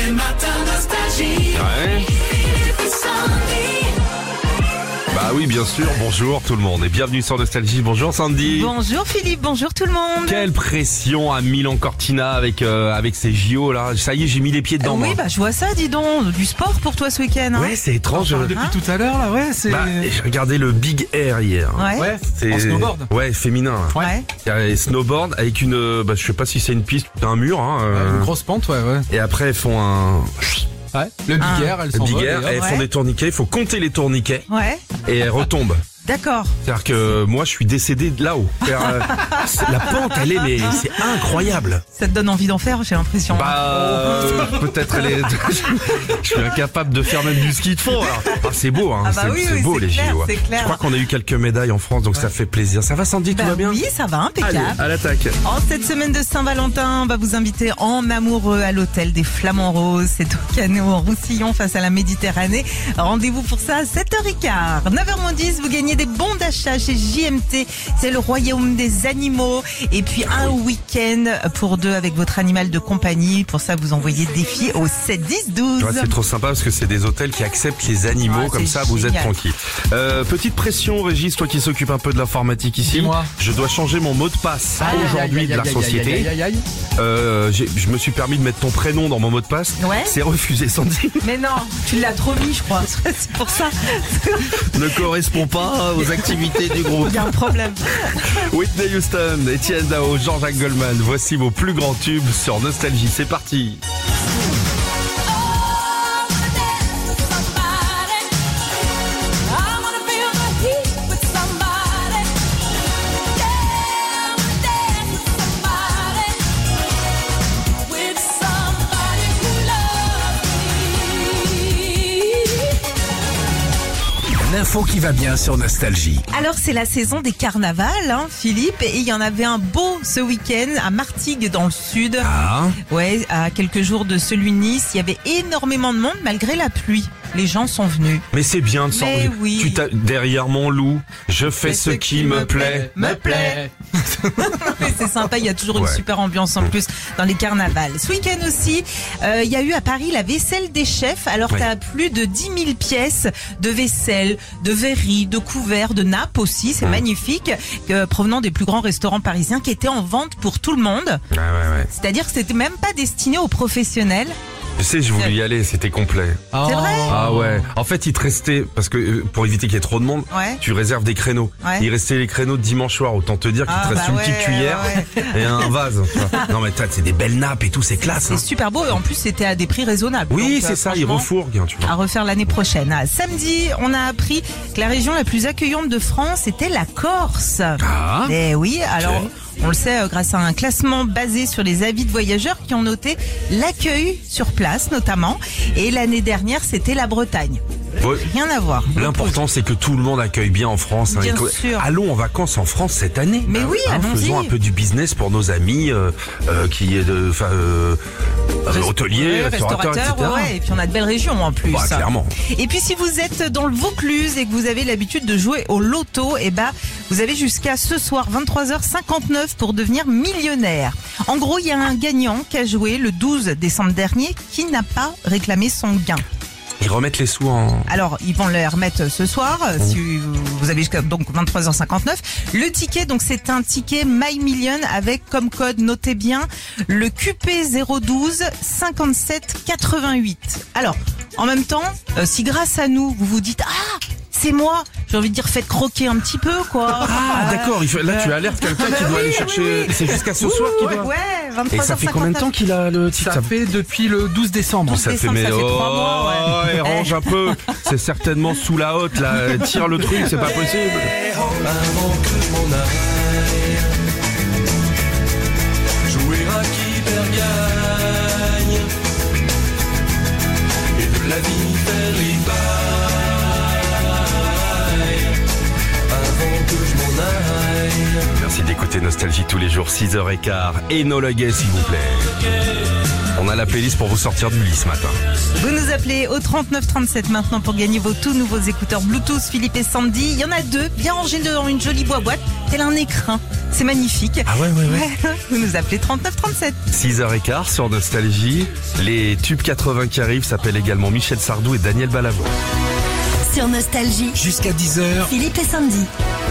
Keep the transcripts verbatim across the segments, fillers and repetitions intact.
Les matins nostalgie. Ouais. Philippe et Sandy. Bah oui, bien sûr. Bonjour tout le monde et bienvenue sur Nostalgie. Bonjour Sandy. Bonjour Philippe, bonjour tout le monde. Quelle pression à Milan Cortina avec euh, avec ces J O là. Ça y est, j'ai mis les pieds dedans. Euh, oui, moi. bah je vois ça, dis donc. Du sport pour toi ce week-end. Hein. Ouais, c'est étrange. On parle depuis Hein tout à l'heure là, ouais, c'est. Bah, j'ai regardé le Big Air hier. Ouais. Ouais, C'est en snowboard. Ouais, féminin. Là. Ouais. Il y a les snowboard avec une, euh, bah je sais pas si c'est une piste ou un mur. Hein, euh, Ouais, une grosse pente, ouais, ouais. Et après elles font un Ouais. Le Big Ah. Air, elles le s'envolent. Big et Air. hop. Elles font Ouais. des tourniquets. Il faut compter les tourniquets Ouais. et elles retombent. D'accord. C'est-à-dire que moi je suis décédé de là-haut. C'est-à-dire, euh, c'est- la pente elle est mais c'est incroyable. Ça te donne envie d'en faire, j'ai l'impression. Bah euh, peut-être elle est. Je suis incapable de faire même du ski de fond. Alors. Ah, c'est beau, hein. Ah bah c'est oui, c'est oui, beau c'est les clair, J O. c'est clair. Je crois qu'on a eu quelques médailles en France, donc ça fait plaisir. Ça va Sandy, tout Bah va bien? oui, ça va, impeccable. Allez, à l'attaque. En cette semaine de Saint-Valentin, on va vous inviter en amoureux à l'hôtel des Flamands Roses. C'est au Canot en Roussillon face à la Méditerranée. Rendez-vous pour ça à sept heures quinze. neuf heures moins dix, vous gagnez des bons d'achat chez J M T. C'est le royaume des animaux. Et puis un week-end pour deux avec votre animal de compagnie. Pour ça, vous envoyez défi au sept dix douze. Ouais, c'est trop sympa parce que c'est des hôtels qui acceptent les animaux, Ouais, comme c'est ça vous êtes génial. tranquille. Euh, petite pression, Régis, toi qui s'occupe un peu de l'informatique ici. Dis-moi. Je dois changer mon mot de passe Aïe, aïe, aujourd'hui aïe, de la aïe, aïe, société. aïe, aïe, aïe. Euh, j'ai- je me suis permis de mettre ton prénom dans mon mot de passe. Ouais. C'est refusé, Sandy. Mais non, tu l'as trop mis, je crois. C'est pour ça. Ne correspond pas aux activités du groupe. Il y a un problème. Whitney Houston, Etienne Dao, Jean-Jacques Goldman, voici vos plus grands tubes sur Nostalgie, c'est parti. L'info qui va bien sur Nostalgie. Alors c'est la saison des carnavals, hein, Philippe, et il y en avait un beau ce week-end à Martigues dans le sud. Ah, Ouais, à quelques jours de celui de Nice, il y avait énormément de monde malgré la pluie. Les gens sont venus. mais c'est bien de Mais sortir. oui. Tu t'as- derrière mon loup, je fais ce qui me plaît. me plaît. Mais c'est sympa, il y a toujours une Ouais. super ambiance en plus dans les carnavals. Ce week-end aussi, euh, il y a eu à Paris la vaisselle des chefs. Alors Ouais. t'as plus de dix mille pièces de vaisselle, de verris, de couverts, de nappes aussi, c'est magnifique, euh, provenant des plus grands restaurants parisiens qui étaient en vente pour tout le monde. Ouais, ouais, ouais. C'est-à-dire que c'était même pas destiné aux professionnels. Tu sais, je voulais y aller, c'était complet. C'est vrai Ah ouais. En fait, il te restait, parce que euh, pour éviter qu'il y ait trop de monde, Ouais. tu réserves des créneaux. Ouais. Il restait les créneaux de dimanche soir. Autant te dire qu'il Ah, te reste bah une ouais, petite cuillère ouais. et un vase. tu vois. Non mais t'as, c'est des belles nappes et tout, c'est classe. C'est hein. super beau et en plus c'était à des prix raisonnables. Oui, Donc, c'est euh, ça, il franchement, refourgue, hein, tu vois. à refaire l'année prochaine. Ah, samedi, on a appris que la région la plus accueillante de France était la Corse. Ah. Eh oui, alors Ok. on le sait euh, grâce à un classement basé sur les avis de voyageurs qui ont noté l'accueil sur place notamment. Et l'année dernière, c'était la Bretagne. Ouais. Rien à voir. L'important, c'est que tout le monde accueille bien en France. hein, Bien et que- sûr. Allons en vacances en France cette année. Mais oui, allons-y. Faisons un peu du business pour nos amis euh, euh, qui est de, enfin, euh, euh, hôteliers, Ouais, restaurateurs, et cetera. ouais, et puis on a de belles régions en plus. Bah, clairement. Et puis si vous êtes dans le Vaucluse et que vous avez l'habitude de jouer au loto, eh ben vous avez jusqu'à ce soir vingt-trois heures cinquante-neuf pour devenir millionnaire. En gros, il y a un gagnant qui a joué le douze décembre dernier qui n'a pas réclamé son gain. Ils remettent les sous en... Alors, ils vont les remettre ce soir, euh, si vous avez jusqu'à donc vingt-trois heures cinquante-neuf. Le ticket, donc c'est un ticket My Million avec comme code, notez bien, le Q P zéro douze cinquante-sept quatre-vingt-huit. Alors, en même temps, euh, si grâce à nous, vous vous dites, ah, c'est moi, j'ai envie de dire, faites croquer un petit peu, quoi. Ah, d'accord, il faut- là tu alertes quelqu'un qui doit aller chercher... C'est jusqu'à ce soir qu'il doit... Ouais, Et vingt-trois heures ça fait combien de temps qu'il a le titre? Ça fait depuis le douze décembre. Ça fait, décembre, mais ça fait oh, trois mois, ouais. ouais, range un peu. C'est certainement sous la hotte, là. Tire le truc, c'est pas possible. Avant que je m'en aille, jouer à qui perd gagne, et de la vie faire les bails, avant que je m'en aille. Merci d'écouter Nostalgie tous les jours, six heures quinze. Et no Luggets, s'il vous plaît. On a la playlist pour vous sortir du lit ce matin. Vous nous appelez au trente-neuf trente-sept maintenant pour gagner vos tout nouveaux écouteurs Bluetooth Philippe et Sandy. Il y en a deux, bien rangés dans une jolie boîte, tel un écrin. C'est magnifique. Ah ouais, ouais, ouais. Ouais, vous nous appelez trente-neuf trente-sept. six heures quinze sur Nostalgie. Les tubes quatre-vingts qui arrivent s'appellent également Michel Sardou et Daniel Balavoine. Sur Nostalgie, Jusqu'à dix heures, Philippe et Sandy.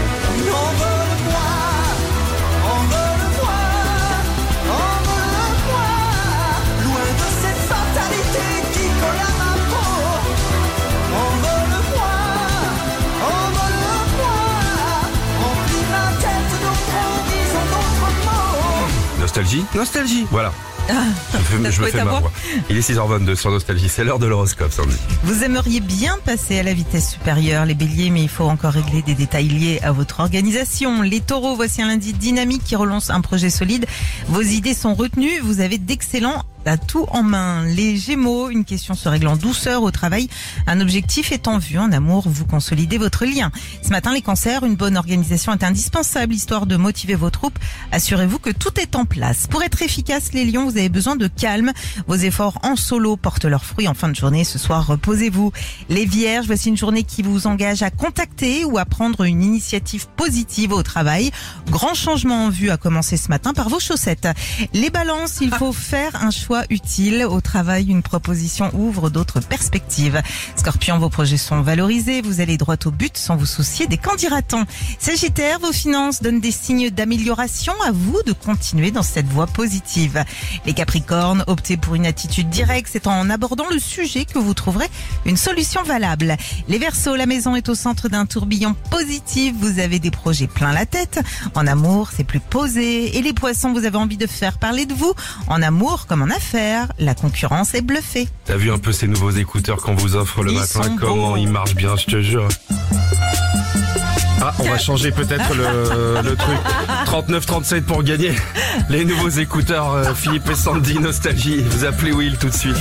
Nostalgie Nostalgie, voilà. Je me t'as fais, je me trouvé fais ta ma voix voix. Il est six heures vingt-deux sur Nostalgie, c'est l'heure de l'horoscope, Sandy. Vous aimeriez bien passer à la vitesse supérieure, les béliers, mais il faut encore régler des détails liés à votre organisation. Les taureaux, voici un lundi dynamique qui relance un projet solide. Vos idées sont retenues, vous avez d'excellents atouts en main. Les gémeaux, une question se règle en douceur au travail. Un objectif est en vue. En amour, vous consolidez votre lien. Ce matin, les cancers, une bonne organisation est indispensable, histoire de motiver vos troupes. Assurez-vous que tout est en place. Pour être efficace, les lions, vous avez besoin de calme. Vos efforts en solo portent leurs fruits en fin de journée. Ce soir, reposez-vous. Les vierges, voici une journée qui vous engage à contacter ou à prendre une initiative positive au travail. Grand changement en vue à commencer ce matin par vos chaussettes. Les balances, il faut faire un choix utile. Au travail, une proposition ouvre d'autres perspectives. Scorpion, vos projets sont valorisés. Vous allez droit au but sans vous soucier des candidatons. Sagittaire, vos finances donnent des signes d'amélioration. À vous de continuer dans cette voie positive. Les Capricornes, optez pour une attitude directe. C'est en abordant le sujet que vous trouverez une solution valable. Les Verseaux, la maison est au centre d'un tourbillon positif. Vous avez des projets plein la tête. En amour, c'est plus posé. Et les Poissons, vous avez envie de faire parler de vous. En amour comme en affaires, la concurrence est bluffée. T'as vu un peu ces nouveaux écouteurs qu'on vous offre le Ils matin, sont comment beaux. ils marchent bien, je te jure. Ah, on va changer peut-être le, le truc. trente-neuf trente-sept pour gagner les nouveaux écouteurs euh, Philippe et Sandy Nostalgie. Vous appelez Will tout de suite.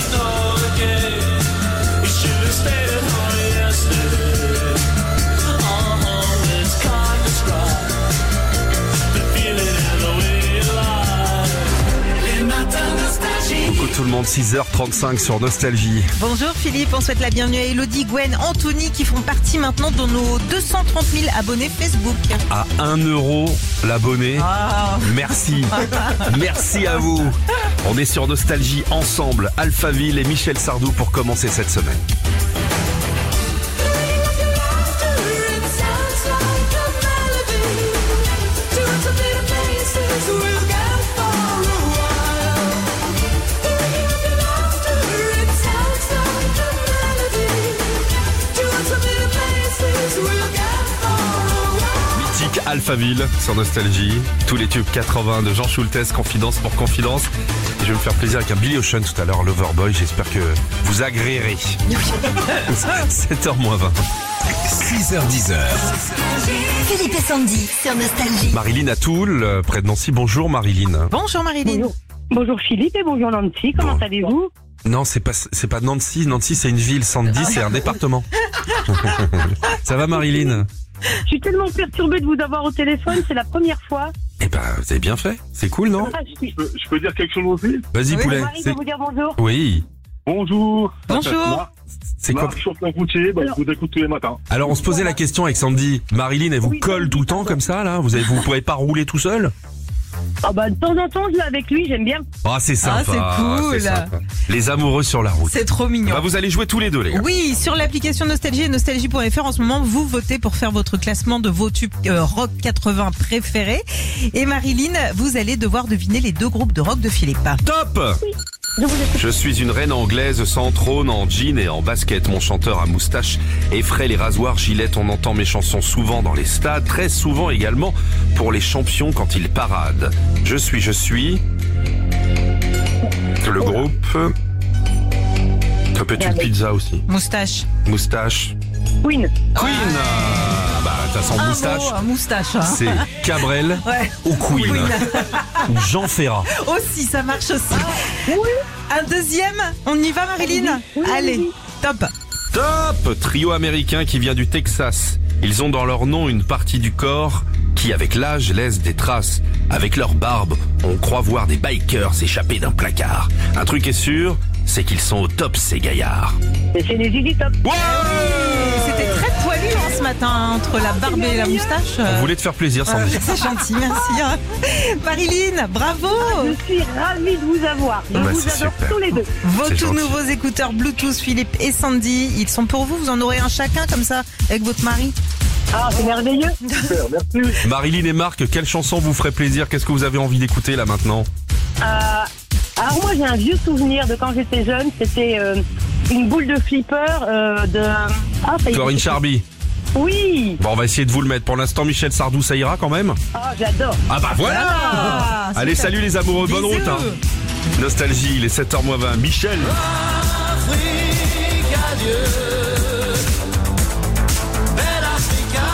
Coucou tout le monde, six heures trente-cinq sur Nostalgie. Bonjour Philippe, on souhaite la bienvenue à Elodie, Gwen, Anthony qui font partie maintenant de nos deux cent trente mille abonnés Facebook. À un euro l'abonné. Ah. Merci. Merci à vous. On est sur Nostalgie ensemble, Alphaville et Michel Sardou pour commencer cette semaine. Mythique Alphaville sur Nostalgie. Tous les tubes quatre-vingts de Jean Schultes, Confidence pour Confidence. Et je vais me faire plaisir avec un Billy Ocean tout à l'heure, Loverboy. J'espère que vous agréerez. sept heures moins vingt. six heures dix. Philippe et Sandy, sur Nostalgie. Marilyn à Toul, euh, près de Nancy. Bonjour Marilyn. Bonjour Marilyn. Bonjour. Bonjour Philippe et bonjour Nancy, comment Bon. allez-vous? Non, c'est pas c'est pas Nancy. Nancy, c'est une ville. Sandy, c'est un département. Ça va, Marilyn? Je suis tellement perturbée de vous avoir au téléphone, c'est la première fois. Eh ben, vous avez bien fait. C'est cool, non? Ah, je suis... Je peux, je peux dire quelque chose aussi? Vas-y, Oui, poulet. Marie C'est- va vous dire bonjour. Oui. Bonjour. Bonjour. Moi, C'est quoi? Marc, chauffeur routier, bah, je vous écoute tous les matins. Alors, on se posait la question avec Sandy. Marilyn, elle vous Oui, colle Sandy, tout le temps pardon. comme ça, là? Vous avez, vous pouvez pas rouler tout seul? Ah bah de temps en temps je vais avec lui, j'aime bien. Ah, c'est sympa. c'est cool. sympa. Les amoureux sur la route. C'est trop mignon. Bah, vous allez jouer tous les deux, les gars. Oui, sur l'application Nostalgie et nostalgie point f r en ce moment, vous votez pour faire votre classement de vos tubes euh, rock quatre-vingts préférés. Et Marilyn, vous allez devoir deviner les deux groupes de rock de Philippe. Top! Je vous écoute. Je suis une reine anglaise sans trône, en jean et en basket. Mon chanteur à moustache effraie les rasoirs gilets. On entend mes chansons souvent dans les stades, très souvent également pour les champions quand ils paradent. Je suis, je suis... Le groupe... Un peu de pizza aussi. Moustache. Moustache. Queen. Queen! Ah, bah, t'as sans Un moustache. mot, un moustache. Hein. C'est Cabrel Ouais. ou Queen. Queen. Ou Jean Ferrat. Aussi, ça marche aussi. Un deuxième, on y va Marilyn? Oui, oui, Allez, oui. top. Top! Trio américain qui vient du Texas. Ils ont dans leur nom une partie du corps qui, avec l'âge, laisse des traces. Avec leur barbe, on croit voir des bikers s'échapper d'un placard. Un truc est sûr, c'est qu'ils sont au top, ces gaillards. Et c'est les Zizi Top. Ouais! C'était très poilu en ce matin hein, entre la barbe et la moustache. On euh, voulait te faire plaisir, euh, Sandy. c'est gentil, merci. hein. Marilyn, bravo. Je suis ravie de vous avoir. Je Bah, vous c'est adore super. tous les deux. Vos C'est tout gentil. nouveaux écouteurs Bluetooth, Philippe et Sandy, ils sont pour vous. Vous en aurez un chacun comme ça avec votre mari. Ah, c'est merveilleux. Super, merci. Marilyn et Marc, quelle chanson vous ferait plaisir? Qu'est-ce que vous avez envie d'écouter là maintenant? Euh, alors moi, j'ai un vieux souvenir de quand j'étais jeune. C'était euh, une boule de flipper euh, de... Ah, ça y est. Corinne Charby. Oui. Bon, on va essayer de vous le mettre. Pour l'instant, Michel Sardou, ça ira quand même? Ah, j'adore. Ah bah voilà. Ah, Allez, super. salut les amoureux, bonne Bisous. route hein. Nostalgie, il est sept heures moins vingt. Michel. Afrique, adieu. Belle Africa.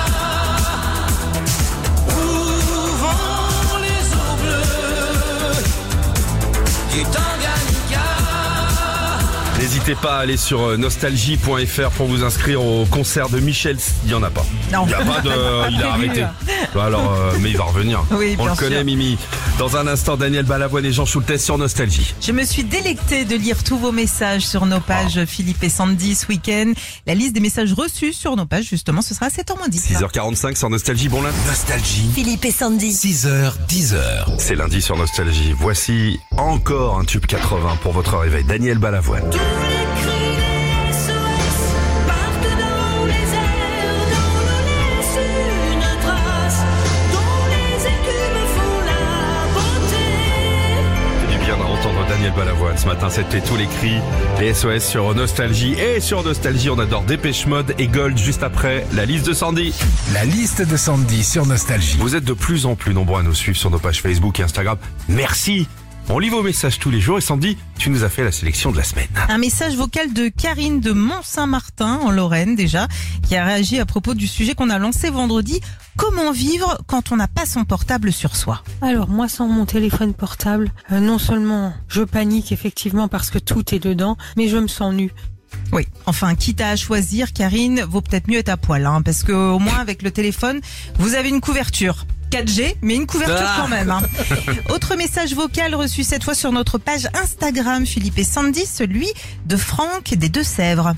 Ouvrons les eaux bleues du Tanganyika. N'hésitez pas à aller sur euh, nostalgie point f r pour vous inscrire au concert de Michel. Il y en a pas. Non. Il y a pas de. Il a Prévu. arrêté. Alors, euh, mais il va revenir. Oui, On bien le connaît, sûr. Mimi. Dans un instant, Daniel Balavoine et Jean Schultes sur Nostalgie. Je me suis délectée de lire tous vos messages sur nos pages Philippe et Sandy ce week-end. La liste des messages reçus sur nos pages, justement, ce sera à sept heures moins dix. six heures quarante-cinq sur Nostalgie. Bon lundi. Nostalgie. Philippe et Sandy. six heures, dix heures. C'est lundi sur Nostalgie. Voici encore un tube quatre-vingts pour votre réveil. Daniel Balavoine. Tous les cris des S O S partent dans les airs, dont nous laisse une trace, dont les écumes font la beauté. C'est du bien d'entendre Daniel Balavoine. Ce matin, c'était tous les cris, les S O S sur Nostalgie. Et sur Nostalgie, on adore Dépêche Mode et Gold juste après la liste de Sandy. La liste de Sandy sur Nostalgie. Vous êtes de plus en plus nombreux à nous suivre sur nos pages Facebook et Instagram. Merci. On lit vos messages tous les jours et Sandy, tu nous as fait la sélection de la semaine. Un message vocal de Karine de Mont-Saint-Martin, en Lorraine déjà, qui a réagi à propos du sujet qu'on a lancé vendredi. Comment vivre quand on n'a pas son portable sur soi? Alors moi sans mon téléphone portable, euh, non seulement je panique effectivement parce que tout est dedans, mais je me sens nue. Oui, enfin, quitte à choisir, Karine, vaut peut-être mieux être à poil, hein, parce que au moins avec le téléphone, vous avez une couverture. quatre G, mais une couverture Ah. quand même. Hein. Autre message vocal reçu cette fois sur notre page Instagram, Philippe et Sandy, celui de Franck des Deux-Sèvres.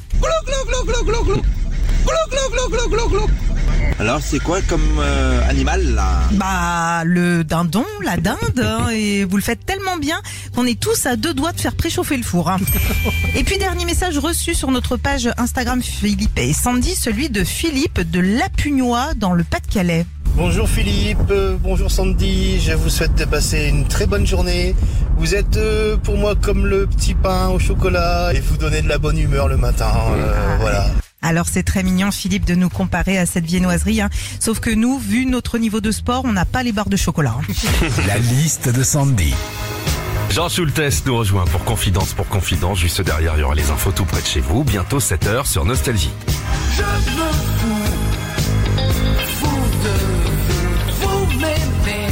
Alors, c'est quoi comme euh, animal, là? Bah, le dindon, la dinde, hein, et vous le faites tellement bien qu'on est tous à deux doigts de faire préchauffer le four. Hein. Et puis, dernier message reçu sur notre page Instagram Philippe et Sandy, celui de Philippe de Lapugnois dans le Pas-de-Calais. Bonjour Philippe, euh, bonjour Sandy, je vous souhaite de passer une très bonne journée. Vous êtes euh, pour moi comme le petit pain au chocolat et vous donnez de la bonne humeur le matin, euh, voilà. Alors c'est très mignon Philippe de nous comparer à cette viennoiserie, hein. Sauf que nous, vu notre niveau de sport, on n'a pas les barres de chocolat. Hein. La liste de Sandy. Jean Schultes nous rejoint pour Confidence pour Confidence. Juste derrière, il y aura les infos tout près de chez vous. Bientôt sept heures sur Nostalgie. Je me fous, fous de vous, vous m'aimez,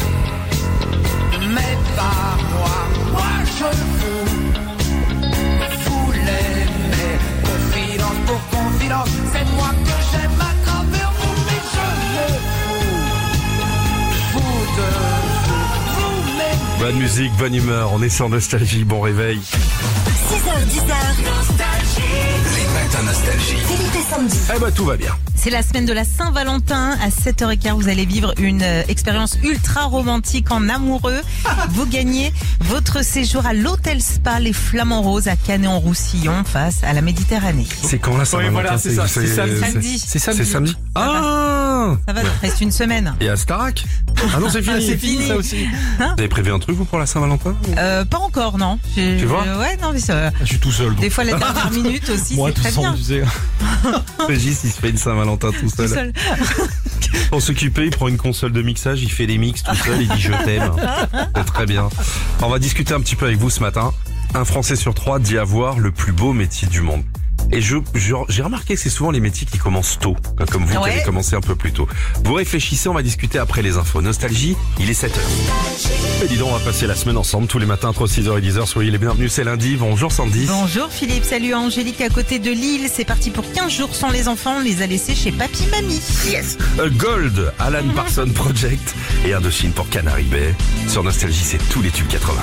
mais pas moi, moi je vous, vous l'aimez. Confidence pour confidence, c'est moi que j'aime à travers vous, mais je me fous, fous de vous, vous m'aimez. Bonne musique, bonne humeur. On est sur Nostalgie. Bon réveil. six heures, dix heures. Les matins Nostalgie. Philippe et Sandy. Eh ben, tout va bien. C'est la semaine de la Saint-Valentin. À sept heures quinze, vous allez vivre une euh, expérience ultra romantique en amoureux. Vous gagnez votre séjour à l'hôtel Spa Les Flamands Roses à Canet-en-Roussillon face à la Méditerranée. C'est quand là, ça Oui, voilà, c'est ça, c'est samedi. Samedi. C'est samedi. C'est samedi. Ah! Ça va, il reste une semaine. Et à Starac? Ah non, c'est fini. Ah, c'est fini ça aussi. Vous avez prévu un truc, vous, pour la Saint-Valentin? Euh, pas encore, non. J'ai- Tu vois euh, Ouais, non, mais ça, Je suis tout seul. Donc. des fois, la dernière minute aussi, Moi, c'est tout très seul, bien. tu sais. Régis, il se fait une Saint-Valentin tout seul. Tout seul. Pour s'occuper, il prend une console de mixage, il fait des mix tout seul, il dit je t'aime. C'est très bien. On va discuter un petit peu avec vous ce matin. Un Français sur trois dit avoir le plus beau métier du monde. Et je, je- j'ai remarqué que c'est souvent les métiers qui commencent tôt, hein, comme vous qui Ouais. avez commencé un peu plus tôt. Vous réfléchissez, on va discuter après les infos. Nostalgie, il est sept heures. Et dis donc, on va passer la semaine ensemble tous les matins entre six heures et dix heures. Soyez les bienvenus, c'est lundi. Bonjour Sandy. Bonjour Philippe, salut Angélique à côté de Lille. C'est parti pour quinze jours sans les enfants. On les a laissés chez Papy Mamie. Yes. A Gold, Alan Parsons Project et Indochine pour Canary Bay. Sur Nostalgie, c'est tous les tubes quatre-vingts.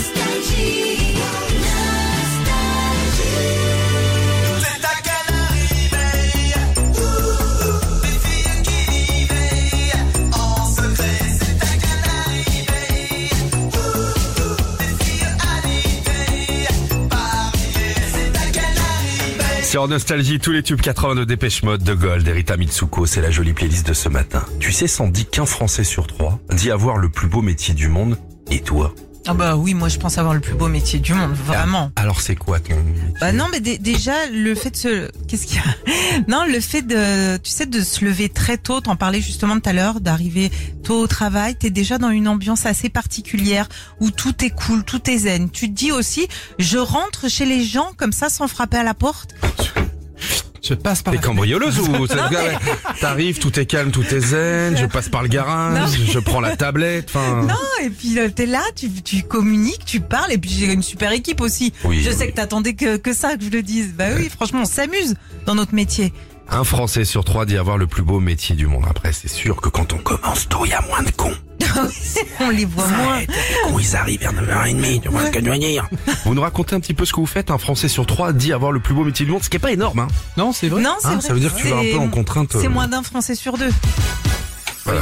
C'est ta Canary Sur Nostalgie, tous les tubes quatre-vingts de Dépêche Mode, de Gold, Rita Mitsuko, c'est la jolie playlist de ce matin. Tu sais, Sandy, qu'un Français sur trois dit avoir le plus beau métier du monde. Et toi? Ah bah oui, moi je pense avoir le plus beau métier du monde, vraiment. Ah, alors c'est quoi ton métier? Bah non, mais d- déjà le fait de se, qu'est-ce qu'il y a? Non, le fait de, tu sais, de se lever très tôt. T'en parlais justement tout à l'heure, d'arriver tôt au travail. T'es déjà dans une ambiance assez particulière où tout est cool, tout est zen. Tu te dis aussi, je rentre chez les gens comme ça sans frapper à la porte. Je passe par T'es cambrioleuse ou c'est- T'arrives, tout est calme, tout est zen, je passe par le garage, je prends la tablette, enfin... Non, et puis euh, t'es là, tu, tu communiques, tu parles, et puis j'ai une super équipe aussi. Oui, je oui. sais que t'attendais que, que ça, que je le dise. Bah oui, franchement, on s'amuse dans notre métier. Un Français sur trois dit avoir le plus beau métier du monde. Après, c'est sûr que quand on commence tôt, il y a moins de cons. On les voit moins. Les cons, ils arrivent vers neuf heures trente, tu vois ce que je veux dire. Vous nous racontez un petit peu ce que vous faites. Un Français sur trois dit avoir le plus beau métier du monde, ce qui est pas énorme, hein. Non, c'est vrai. Non, c'est Hein, vrai. ça veut dire que tu vas un C'est- peu en contrainte. C'est euh, moins d'un Français sur deux. Voilà.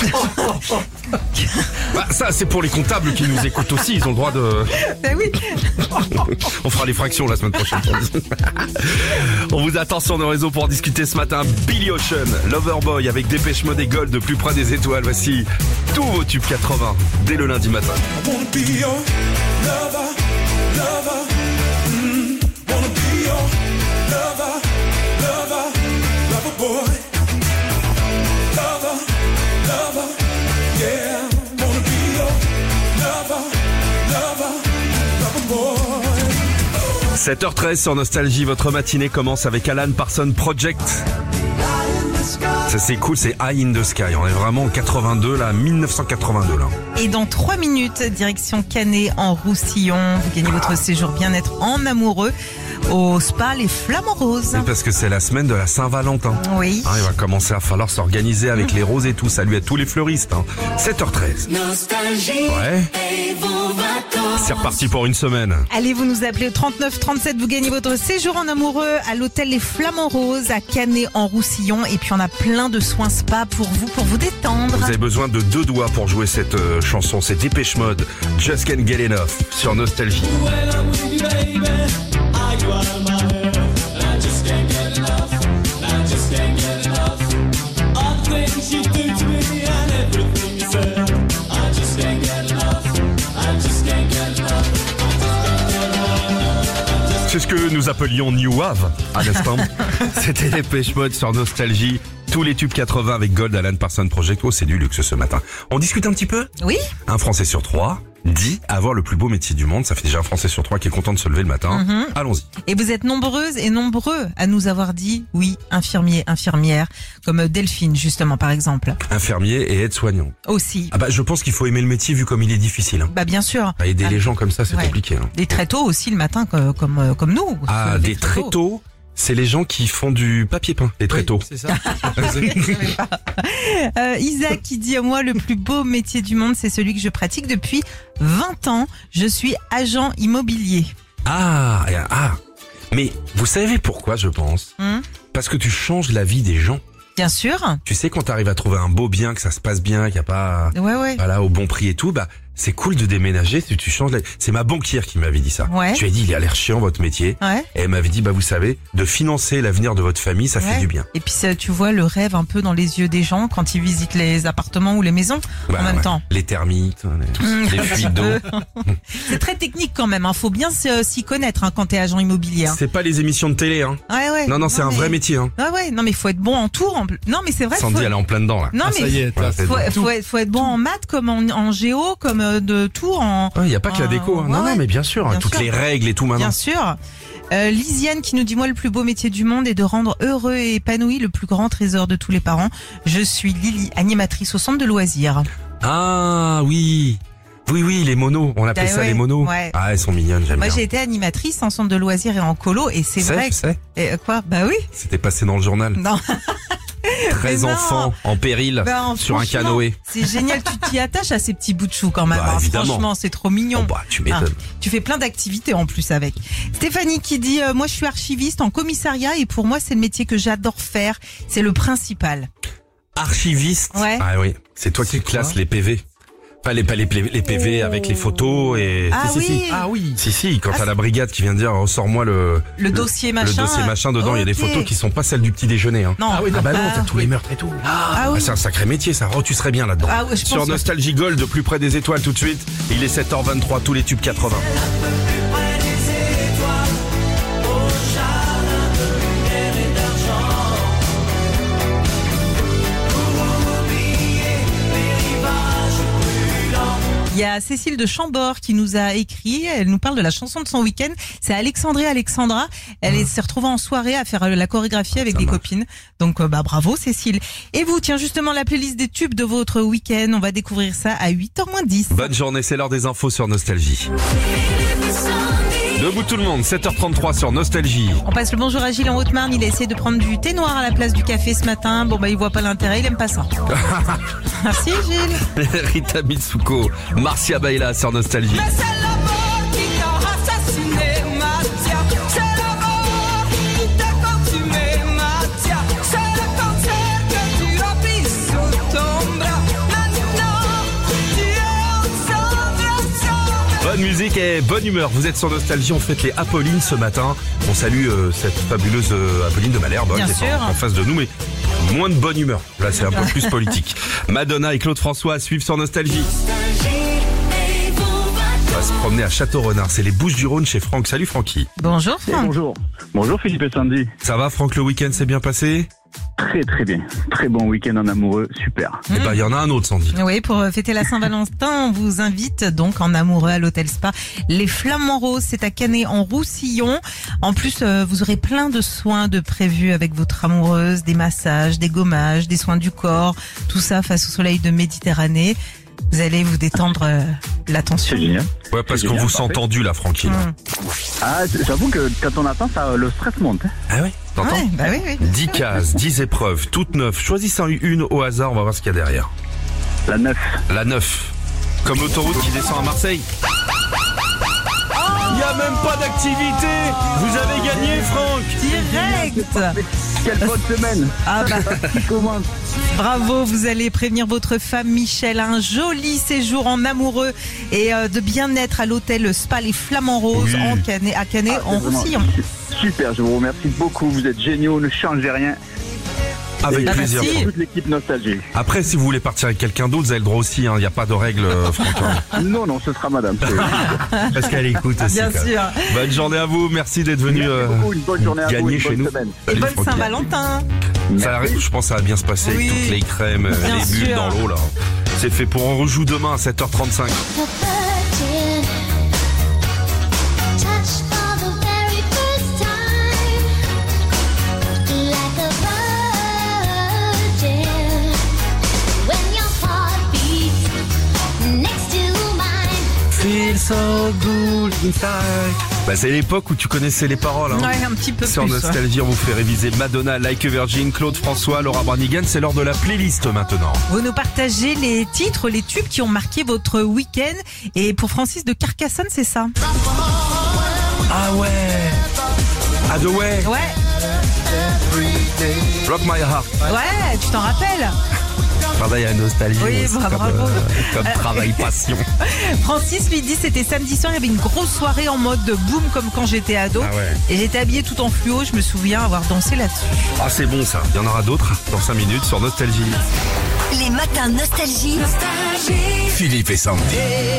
Bah, ça, c'est pour les comptables qui nous écoutent aussi. Ils ont le droit de... Bah oui. On fera les fractions la semaine prochaine. On vous attend sur nos réseaux pour en discuter ce matin. Billy Ocean, Loverboy avec Dépêche Mode et Gold de plus près des étoiles. Voici tous vos tubes quatre-vingts dès le lundi matin. sept heures treize sur Nostalgie, votre matinée commence avec Alan Parsons Project. Ça c'est cool, c'est High in the Sky. On est vraiment en quatre-vingt-deux là, dix-neuf cent quatre-vingt-deux là. Et dans trois minutes, direction Canet en Roussillon. Vous gagnez votre séjour bien-être en amoureux au spa Les Flamants Roses. C'est parce que c'est la semaine de la Saint-Valentin. Oui. Hein, il va commencer à falloir s'organiser avec les roses et tout. Salut à tous les fleuristes. Hein. sept heures treize. Ouais. C'est reparti pour une semaine. Allez, vous nous appelez au trente-neuf trente-sept, vous gagnez votre séjour en amoureux à l'hôtel Les Flamants Roses à Canet en Roussillon. Et puis on a plein de soins spa pour vous, pour vous détendre. Vous avez besoin de deux doigts pour jouer cette euh, chanson. C'est Dépêche Mode, Just Can't Get Enough sur Nostalgie. C'est ce que nous appelions New Wave à l'instant. C'était Dépêche Mode sur Nostalgie. Tous les tubes quatre-vingts avec Gold, Alan Parsons Project. Oh, c'est du luxe ce matin. On discute un petit peu? Oui. Un Français sur trois dit avoir le plus beau métier du monde. Ça fait déjà un Français sur trois qui est content de se lever le matin. Mhm. Allons-y. Et vous êtes nombreuses et nombreux à nous avoir dit oui, infirmier, infirmière, comme Delphine justement par exemple. Infirmier et aide-soignant. Aussi. Ah bah, je pense qu'il faut aimer le métier vu comme il est difficile. Hein. Bah bien sûr. Bah, aider Ah, les gens comme ça, c'est ouais. compliqué. Hein. Des très tôt aussi le matin comme comme, euh, comme nous. Ah, Se lever des très tôt, c'est les gens qui font du papier peint. Les très tôt. C'est ça. Euh, Isaac qui dit à moi le plus beau métier du monde, c'est celui que je pratique depuis vingt ans. Je suis agent immobilier. Ah, ah. Mais vous savez pourquoi, je pense? Hum, Parce que tu changes la vie des gens. Bien sûr. Tu sais, quand t'arrives à trouver un beau bien, que ça se passe bien, qu'il n'y a pas, Ouais ouais. voilà, au bon prix et tout, bah, c'est cool de déménager si tu changes la... C'est ma banquière qui m'avait dit ça. Ouais. Je lui ai dit, il a l'air chiant, votre métier. Ouais. Et elle m'avait dit, bah, vous savez, de financer l'avenir de votre famille, ça Ouais. fait du bien. Et puis ça, tu vois le rêve un peu dans les yeux des gens quand ils visitent les appartements ou les maisons Bah, en même ouais. temps. Les termites, les, Mmh, les un fuites petit d'eau. peu. C'est très technique quand même. Hein. Faut bien se- s'y connaître hein, quand t'es agent immobilier. Hein. C'est pas les émissions de télé, hein. Ouais ouais. Non, non, c'est un mais- vrai métier, hein. Ouais ouais. Non mais faut être bon en tout. En... Non mais c'est vrai. Sandy, faut... elle est en plein dedans, là. Non Ah, mais ça y est, Voilà, t'as- c'est faut, bon. faut, être, faut être bon en maths comme en, en géo, comme euh, de tout en. Il n'y a pas que la Ah, déco. Hein. Non, ouais, non, mais bien sûr, bien toutes sûr. les règles et tout maintenant. Bien sûr. Euh, Lisiane qui nous dit moi le plus beau métier du monde est de rendre heureux et épanoui le plus grand trésor de tous les parents. Je suis Lily, animatrice au centre de loisirs. Ah, oui. Oui, oui, les monos. On appelle Ah, ça ouais, les monos. ouais. Ah, elles sont mignonnes, j'aime Moi bien. j'ai été animatrice en centre de loisirs et en colo et c'est C'est, vrai. je sais. Que... Et, quoi Bah oui. C'était passé dans le journal. Non. treize Mais non. enfants en péril Ben, sur un franchement, canoë. C'est génial, tu t'y attaches à ces petits bouts de chou quand même. Bah, hein. évidemment. Franchement, c'est trop mignon. Oh, bah, tu m'étonnes. Ah, tu fais plein d'activités en plus avec. Stéphanie qui dit euh, moi je suis archiviste en commissariat et pour moi c'est le métier que j'adore faire, c'est le principal. Archiviste. Ouais. Ah oui, c'est toi qui C'est quoi classes les P V. Pas les, pas les, les P V avec les photos et... Ah si, si, oui. si. Ah oui. Si, si, quand Ah, t'as la brigade qui vient de dire, ressors-moi le... Le dossier machin. Le dossier machin, dedans, il y a des Ok. photos qui sont pas celles du petit déjeuner. Hein. Non. Ah oui, Ah bah non, Ah, t'as tous les meurtres et tout. Ah oui. Ah, c'est un sacré métier, ça. Oh, tu serais bien là-dedans. Ah ouais, je Sur pense, ouais. Nostalgie Gold, de plus près des étoiles tout de suite. Il est sept heures vingt-trois, tous les tubes quatre-vingts. Il y a Cécile de Chambord qui nous a écrit, elle nous parle de la chanson de son week-end. C'est Alexandrie Alexandra. Elle est- s'est retrouvée en soirée à faire la chorégraphie avec Ça des marche. copines. Donc euh, bah bravo Cécile. Et vous, tiens justement la playlist des tubes de votre week-end. On va découvrir ça à huit heures moins dix. Bonne journée, c'est l'heure des infos sur Nostalgie. Debout tout le monde, sept heures trente-trois sur Nostalgie. On passe le bonjour à Gilles en Haute-Marne. Il a essayé de prendre du thé noir à la place du café ce matin. Bon bah il voit pas l'intérêt, il aime pas ça. Merci Gilles. Rita Mitsuko, Marcia Baila sur Nostalgie. C'est la mort qui t'a assassiné, Mathia. C'est la mort qui t'a consumé, Mathia. C'est le cancer que tu as pris sous ton bras. Maintenant, tu es ensemble. Bonne musique et bonne humeur. Vous êtes sur Nostalgie, on fête les Apollines ce matin. On salue euh, cette fabuleuse euh, Apolline de Malherbe hein, Bien qui est sûr. en, en face de nous, mais moins de bonne humeur. Là, c'est un peu plus politique. Madonna et Claude François à suivre sur Nostalgie. On va se promener à Château-Renard. C'est les Bouches-du-Rhône chez Franck. Salut Francky. Bonjour Franck. Bonjour. Bonjour Philippe et Sandy. Ça va Franck, le week-end s'est bien passé? Très très bien. Très bon week-end en amoureux. Super. Eh ben, il y en a un autre, Sandy. Oui, pour fêter la Saint-Valentin, on vous invite donc en amoureux à l'hôtel Spa. Les Flamants Roses, c'est à Canet en Roussillon. En plus, euh, vous aurez plein de soins de prévus avec votre amoureuse, des massages, des gommages, des soins du corps, tout ça face au soleil de Méditerranée. Vous allez vous détendre euh, l'attention. C'est génial. Ouais, parce C'est qu'on génial, vous sent parfait. tendu là, Francky. là. Mmh. Ah, j'avoue que quand on attend, ça, le stress monte. hein. Ah ouais, t'entends? Ouais, bah oui, oui. dix cases, dix épreuves, toutes neuves. Choisissez une au hasard, on va voir ce qu'il y a derrière. La neuf. La neuf. Comme l'autoroute qui descend à Marseille. Il n'y a même pas d'activité. Vous avez gagné, Franck. Direct. Quelle bonne semaine. Ah bah, Qui commence. bravo, vous allez prévenir votre femme Michel. Un joli séjour en amoureux et euh, de bien-être à l'hôtel Spa Les Flamants Roses Oui. en Canet, à Canet Ah, en c'est vraiment Roussillon. Super, je vous remercie beaucoup. Vous êtes géniaux, ne changez rien. Avec Bah, plaisir, merci. Franck. Toute l'équipe Nostalgie. Après, si vous voulez partir avec quelqu'un d'autre, vous avez le droit aussi. Il n'y a pas de règle, euh, Franck. hein. Non, non, ce sera madame. C'est- Parce qu'elle écoute aussi. Bien quand même. sûr. Bonne journée à vous. Merci d'être venu Merci euh, beaucoup, une bonne journée à vous, gagner une chez bonne nous. semaine. Et Salut, bonne Francky. Saint-Valentin. Ça, je pense que ça va bien se passer Oui. avec toutes les crèmes, euh, Bien les bulles sûr. dans l'eau là. C'est fait pour on rejoue demain à sept heures trente-cinq. Feel so good inside. Bah, c'est l'époque où tu connaissais les paroles. Hein. Ouais, un petit peu Sur plus. ouais. Nostalgie, on vous fait réviser Madonna, Like a Virgin, Claude François, Laura Branigan. C'est l'heure de la playlist maintenant. Vous nous partagez les titres, les tubes qui ont marqué votre week-end. Et pour Francis de Carcassonne, c'est ça. Ah ouais. Ah de ouais. Ouais, Rock My Heart. ouais, tu t'en rappelles. Travail à Nostalgie. Oui, c'est bah, comme, bravo. euh, comme travail passion. Francis lui dit c'était samedi soir, il y avait une grosse soirée en mode boom comme quand j'étais ado. Ah ouais. Et j'étais habillée tout en fluo, je me souviens avoir dansé là-dessus. Ah c'est bon ça. Il y en aura d'autres dans cinq minutes sur Nostalgie. Les matins Nostalgie. Philippe et Sandy.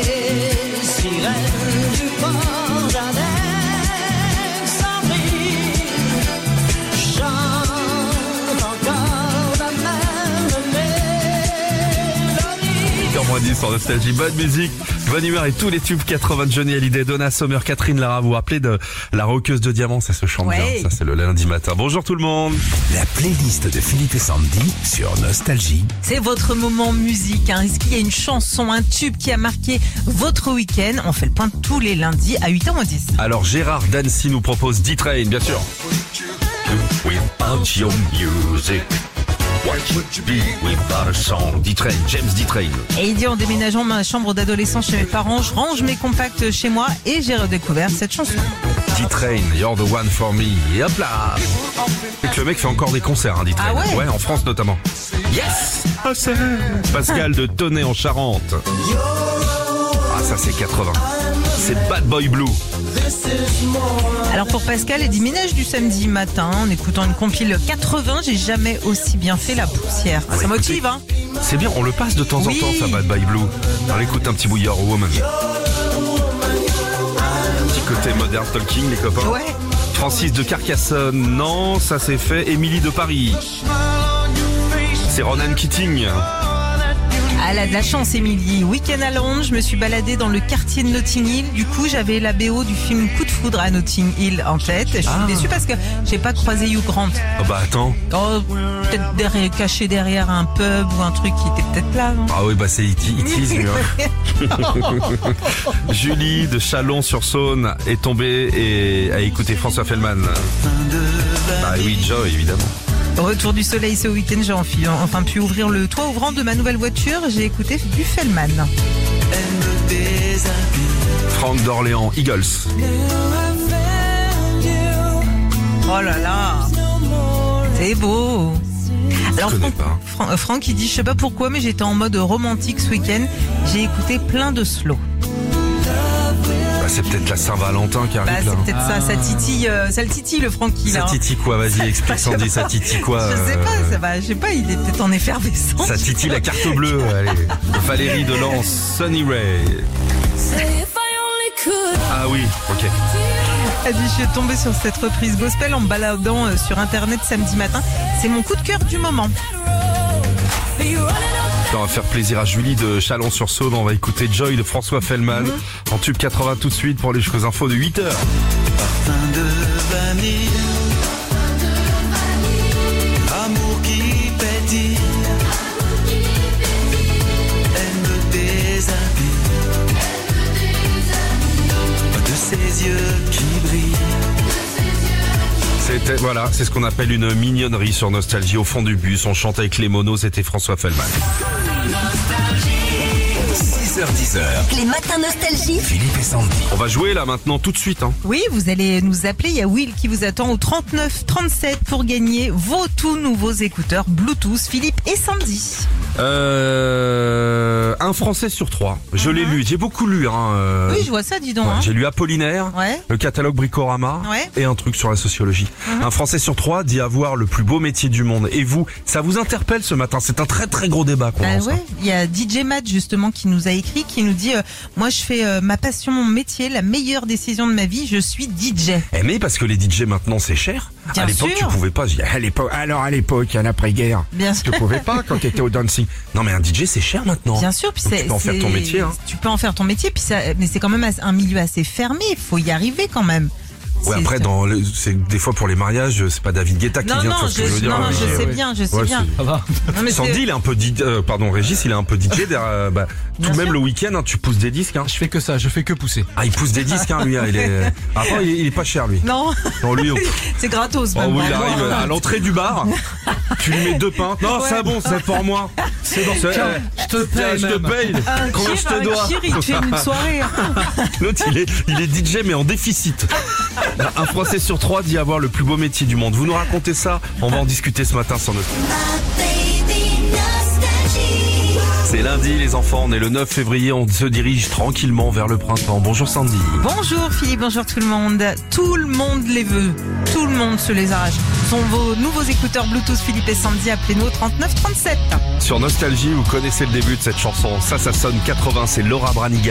huit heures moins dix sur Nostalgie. Bonne musique, bonne humeur et tous les tubes quatre-vingts de Johnny Hallyday, Donna Summer, Catherine Lara. Vous vous rappelez de la roqueuse de diamant, ça se chante Ouais. bien. Ça c'est le lundi matin. Bonjour tout le monde. La playlist de Philippe et Sandy sur Nostalgie. C'est votre moment musique. Hein. Est-ce qu'il y a une chanson, un tube qui a marqué votre week-end? On fait le point tous les lundis à huit heures moins dix. Alors Gérard Dancy nous propose D-Train, bien sûr. Without your music, what would you be without a song? D-Train, James D-Train. Et il dit en déménageant ma chambre d'adolescent chez mes parents, je range mes compacts chez moi et j'ai redécouvert cette chanson. D-Train, You're the one for me. Et hop là. Et que le mec fait encore des concerts, hein, D-Train. Ah ouais? Ouais, en France notamment. Yes. Pascal de Tonnet en Charente. Ah, ça c'est quatre-vingts. C'est Bad Boy Blue. Alors pour Pascal, il dit ménage du samedi matin en écoutant une compile quatre-vingts, j'ai jamais aussi bien fait la poussière. Ah, Ouais, ça motive, hein. C'est bien, on le passe de temps Oui. en temps, ça Bad Boy Blue. On écoute un petit bout Your Woman. Petit côté modern talking, les copains. Ouais. Francis de Carcassonne, non, ça c'est fait. Émilie de Paris. C'est Ronan Keating. Ah, elle a de la chance, Émilie. Week-end à Londres, je me suis baladée dans le quartier de Notting Hill. Du coup, j'avais la B O du film Coup de foudre à Notting Hill en tête. Je suis Ah. déçue parce que j'ai pas croisé Hugh Grant. Oh bah attends. Oh, peut-être derrière, caché derrière un pub ou un truc qui était peut-être là. Non Ah oui, bah c'est It Is, lui. Hein. Julie de Chalon-sur-Saône est tombée et a écouté François Fellman. Bah oui, Joe, évidemment. Retour du soleil ce week-end, j'ai enfi- enfin pu ouvrir le toit ouvrant de ma nouvelle voiture. J'ai écouté du Fellman. Franck d'Orléans, Eagles. Oh là là, c'est beau. Alors connais Franck, pas. Fran- euh, Franck il dit je sais pas pourquoi mais j'étais en mode romantique ce week-end. J'ai écouté plein de slow. Bah c'est peut-être la Saint-Valentin qui Bah arrive là. c'est peut-être ça, ça titille, euh, ça le titille le Francky là. Ça hein. titille quoi? Vas-y, explique Sandy, ça titille quoi? Je sais euh, pas, ça va, je sais pas, il est peut-être en effervescence. Ça titille la carte bleue, allez. Valérie Delance, Sunny Ray. Ah oui, ok. Elle dit, je suis tombée sur cette reprise gospel en me baladant euh, sur internet samedi matin. C'est mon coup de cœur du moment. On va faire plaisir à Julie de Chalon-sur-Saône. On va écouter Joy de François Fellman. Mm-hmm. En tube quatre-vingts tout de suite pour les jusqu'aux infos de huit heures. Amour qui pétille, elle me déshabille de ses yeux qui brillent. C'était, voilà, c'est ce qu'on appelle une mignonnerie sur Nostalgie au fond du bus. On chante avec les monos, c'était François Fellman. six heures dix. Les matins nostalgie. Philippe et Sandy. On va jouer là maintenant tout de suite. Hein. Oui, vous allez nous appeler. Il y a Will qui vous attend au trente-neuf trente-sept pour gagner vos tout nouveaux écouteurs Bluetooth Philippe et Sandy. Euh, un Français sur trois. Je l'ai lu. J'ai beaucoup lu. Hein, euh, Oui, je vois ça, dis donc. ouais, hein. j'ai lu Apollinaire, Ouais. le catalogue Bricorama Ouais. et un truc sur la sociologie. Un Français sur trois dit avoir le plus beau métier du monde. Et vous, ça vous interpelle ce matin? C'est un très très gros débat qu'on Bah lance, ouais, hein. il y a D J Matt justement qui nous a écrit, qui nous dit euh, moi je fais euh, ma passion, mon métier, la meilleure décision de ma vie, je suis D J. Eh mais parce que les D J maintenant c'est cher. Bien à l'époque sûr. tu pouvais pas. Je dis, à l'époque, alors à l'époque, à l'après-guerre, Bien tu sûr. pouvais pas quand t'étais au dancing. Non mais un D J c'est cher maintenant. Bien sûr, puis Donc c'est, tu peux en faire c'est- ton métier. Hein. Tu peux en faire ton métier, puis ça, mais c'est quand même as- un milieu assez fermé. Il faut y arriver quand même. Ouais, C'est- après dans le, c'est des fois pour les mariages, c'est pas David Guetta qui Non, vient. non, tu vois ce je, que je veux dire. non, hein, je mais- sais bien, je sais Ouais, bien. c'est- Ça va. Non, mais Sandy, c'est- il est un peu D J, euh, pardon, Régis, il est un peu D J derrière, euh, bah, tout Bien de même sûr. le week-end, hein, tu pousses des disques, hein. Je fais que ça, je fais que pousser. Ah, il pousse des disques, hein, lui, hein, il est, après, il est, il est pas cher, lui. Non, Non, lui, on- c'est gratos. oh, même. oui, il Vraiment. arrive à l'entrée du bar, tu lui mets deux pintes. Non, Ouais. c'est bon, c'est pour moi. C'est bon, c'est, Tiens, eh, je te tiens, paye je te même. paye. Un Combien kir, je te un dois? kir, il te fait une soirée. L'autre, il est, il est D J, mais en déficit. Un Français sur trois dit avoir le plus beau métier du monde. Vous nous racontez ça? On va en discuter ce matin sur notre... C'est lundi, les enfants. On est le neuf février. On se dirige tranquillement vers le printemps. Bonjour Sandy. Bonjour Philippe, bonjour tout le monde. Tout le monde les veut. Tout le monde se les arrache. Ce sont vos nouveaux écouteurs Bluetooth Philippe et Sandy. Appelez-nous au trente-neuf trente-sept. Sur Nostalgie, vous connaissez le début de cette chanson. Ça, ça sonne quatre-vingts. C'est Laura Branigan.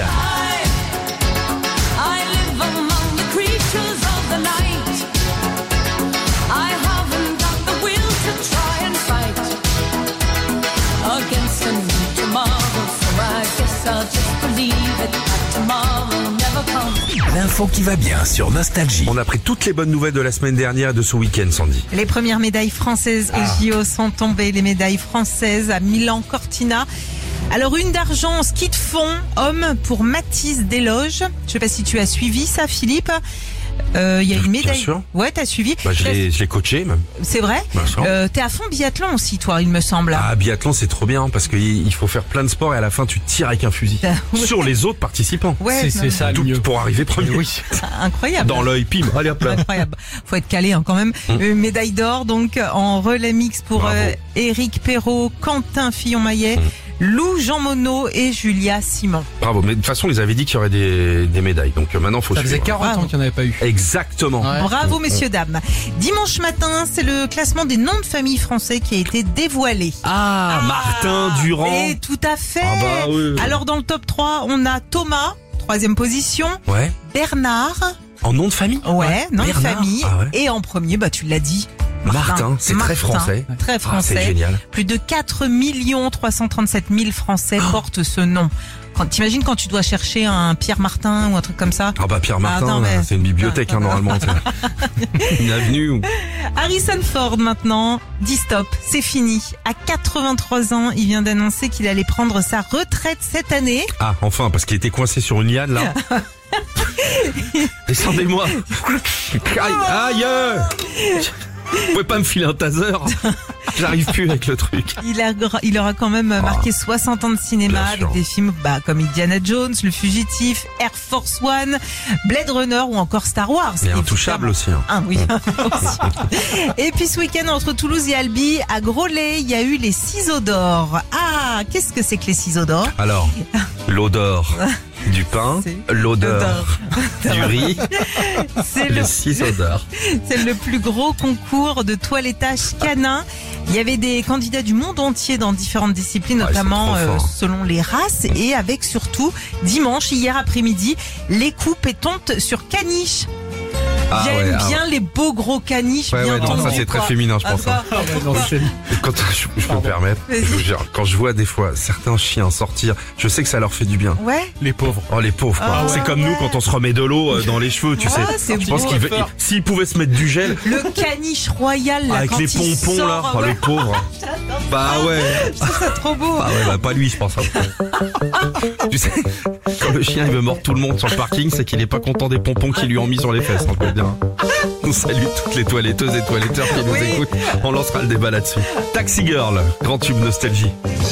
I live among the creatures of the night. I haven't got the will to try and fight against a new tomorrow. So I guess I'll just believe it that tomorrow never comes. L'info qui va bien sur Nostalgie. On a pris toutes les bonnes nouvelles de la semaine dernière et de ce week-end, Sandy. Les premières médailles françaises aux J O sont tombées. Les médailles françaises à Milan-Cortina. Alors une d'argent en ski de fond, homme pour Mathis Desloges. Je sais pas si tu as suivi ça, Philippe. Euh, Il y a une Bien médaille. sûr. Ouais, t'as suivi. Bah, je l'ai, je l'ai coaché même. C'est vrai. Bien sûr. Euh, T'es à fond biathlon aussi, toi, il me semble. Ah, biathlon, c'est trop bien parce qu'il il faut faire plein de sports et à la fin, tu tires avec un fusil. Ouais. Sur les autres participants. Ouais, C'est, c'est ça le Tout mieux. pour arriver premier. Oui. incroyable. Dans l'œil, pim, allez hop là. Incroyable. Faut être calé hein, quand même. Hum. Une médaille d'or donc en relais mix pour Bravo. euh, Éric Perrault, Quentin Fillon-Maillet, Hum. Lou Jean Monod et Julia Simon. Bravo. Mais de toute façon, ils avaient dit qu'il y aurait des, des médailles. Donc euh, maintenant, faut Ça faisait suivre. quarante Bravo. ans qu'il n'y en avait pas eu. Exactement. Ouais. Bravo messieurs dames. Dimanche matin, c'est le classement des noms de famille français qui a été dévoilé. Ah, Martin Durand. Et tout à fait. Ah bah oui. Alors dans le top trois, on a Thomas, troisième position, Ouais. Bernard, En nom de famille. ouais, nom de Bernard. famille, Ah ouais. et en premier, bah tu l'as dit. Martin, c'est très Martin, français. Très Ah, français. c'est génial. Plus de quatre millions trois cent trente-sept mille Français Oh. portent ce nom. Quand, t'imagines quand tu dois chercher un Pierre Martin ou un truc comme ça? Ah bah Pierre Martin, attends, mais- c'est une bibliothèque hein, normalement. c'est une avenue. Où... Harrison Ford maintenant dit stop, c'est fini. À quatre-vingt-trois ans, il vient d'annoncer qu'il allait prendre sa retraite cette année. Ah, enfin, parce qu'il était coincé sur une liane là. Descendez-moi. Aïe, aïe. euh. Vous pouvez pas me filer un taser? J'arrive plus avec le truc. Il, a, il aura quand même marqué soixante ans de cinéma Bien avec sûr. des films bah, comme Indiana Jones, Le Fugitif, Air Force One, Blade Runner ou encore Star Wars. Mais intouchable aussi. Hein. Ah oui, aussi. Et puis ce week-end, entre Toulouse et Albi, à Groslay, il y a eu les ciseaux d'or. Ah, qu'est-ce que c'est que les ciseaux d'or? Alors, l'odeur du pain, C'est l'odeur du riz, C'est le, les six odeurs. c'est le plus gros concours de toilettage canin. Il y avait des candidats du monde entier dans différentes disciplines, Ah, ils sont notamment trop euh, forts. selon les races, et avec surtout, dimanche, hier après-midi, les coupes et tontes sur caniche. Ah J'aime ouais, ah bien les beaux gros caniches Ouais, bien ouais, non, ça tendus, c'est très quoi. féminin, je pense. Ah, hein. bah, Quand je, je peux me permettre, je vous jure, quand je vois des fois certains chiens sortir, je sais que ça leur fait du bien. Ouais. Les pauvres. Oh les pauvres quoi. Ah ouais. C'est comme nous quand on se remet de l'eau euh, dans les cheveux, tu Ah, sais. c'est Je pense beau. qu'ils veulent- ils- s'ils pouvaient se mettre du gel Le caniche royal, là, avec quand les il pompons sort, là, oh, ouais. les pauvres. Bah ouais. Je trouve ça trop beau. Ah ouais, bah pas lui, je pense. hein. Tu sais, quand le chien il veut mordre tout le monde sur le parking, c'est qu'il est pas content des pompons qu'ils lui ont mis sur les fesses. On peut le dire. On salue toutes les toiletteuses et toiletteurs qui nous Oui. écoutent. On lancera le débat là-dessus. Taxi Girl, grand tube nostalgie.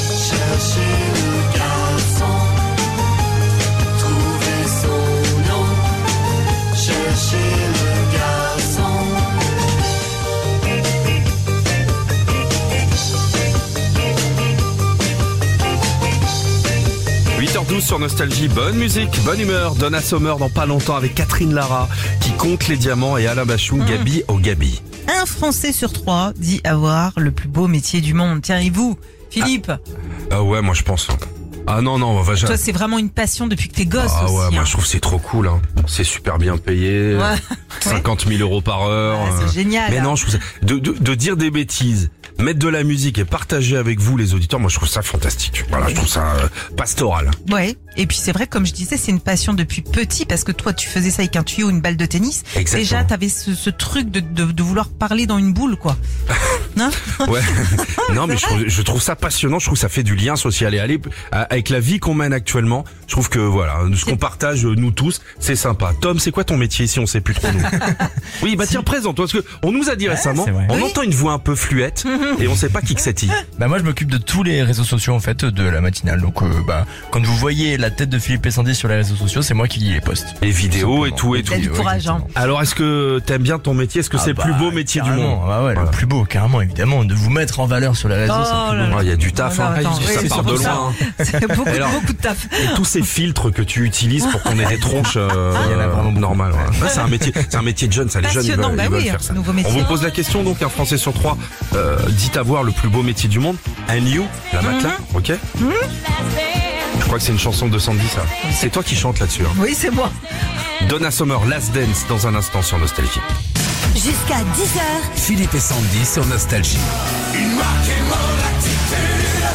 huit heures douze sur Nostalgie, bonne musique, bonne humeur. Donna Summer dans pas longtemps avec Catherine Lara qui compte les diamants et Alain Bachung, Mmh. Gabi au Gabi. Un Français sur trois dit avoir le plus beau métier du monde. Tiens, et vous, Philippe? Ah ouais, moi je pense. Ah non, non, on va Toi, c'est vraiment une passion depuis que t'es gosse Ah aussi. ouais, moi hein. je trouve que c'est trop cool. Hein. C'est super bien payé. Ouais. cinquante mille euros par heure. Ouais, c'est euh. génial. Mais hein. non, je trouve ça... De, de, de dire des bêtises, mettre de la musique et partager avec vous les auditeurs, moi je trouve ça fantastique. Voilà, je trouve ça euh, pastoral. Ouais. Et puis c'est vrai, comme je disais, c'est une passion depuis petit parce que toi, tu faisais ça avec un tuyau, une balle de tennis. Exactement. Déjà, t'avais ce, ce truc de, de, de vouloir parler dans une boule, quoi. Non? Ouais. Non, mais je trouve, je trouve ça passionnant. Je trouve que ça fait du lien social. Et aller avec la vie qu'on mène actuellement, je trouve que voilà, ce qu'on partage nous tous, c'est sympa. Tom, c'est quoi ton métier ici? On sait plus trop nous. Oui, bah tiens, présente-toi parce que on nous a dit récemment, c'est vrai. on Oui. entend une voix un peu fluette et on sait pas qui que c'est. qui. Bah moi je m'occupe de tous les réseaux sociaux en fait de la matinale. Donc euh, bah quand vous voyez la tête de Philippe et Sandy sur les réseaux sociaux, c'est moi qui les poste. Les vidéos et tout et tout. T'as du courage, hein. Alors est-ce que t'aimes bien ton métier? Est-ce que Ah c'est bah, le plus beau métier du carrément. monde? Ah ouais, Voilà. le plus beau, carrément, évidemment. De vous mettre en valeur sur les réseaux, c'est Oh le plus là beau. Ah, il y a du taf, hein. Attends, ça oui, part c'est de pour ça. loin. hein. C'est beaucoup, Alors, beaucoup de taf. Et tous ces filtres que tu utilises pour qu'on ait des tronches euh, Il y en a vraiment beaucoup. normales. Ouais. Ouais, c'est un métier, c'est un métier de jeune. Ça, les jeunes ils Passionnant, veulent, bah ils veulent oui, faire ça. nouveau métier. On vous pose la question donc, un Français sur trois euh, dit avoir le plus beau métier du monde. And you, la matelas, Mhm. ok. Je crois que c'est une chanson de Sandy, ça. C'est toi qui chantes là-dessus. Hein. Oui, c'est moi. Donna Summer, Last Dance, dans un instant sur Nostalgie. Jusqu'à dix heures, Philippe et Sandy sur Nostalgie. Une marque et mon attitude.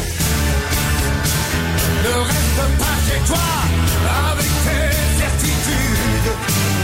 Ne reste pas chez toi avec tes certitudes.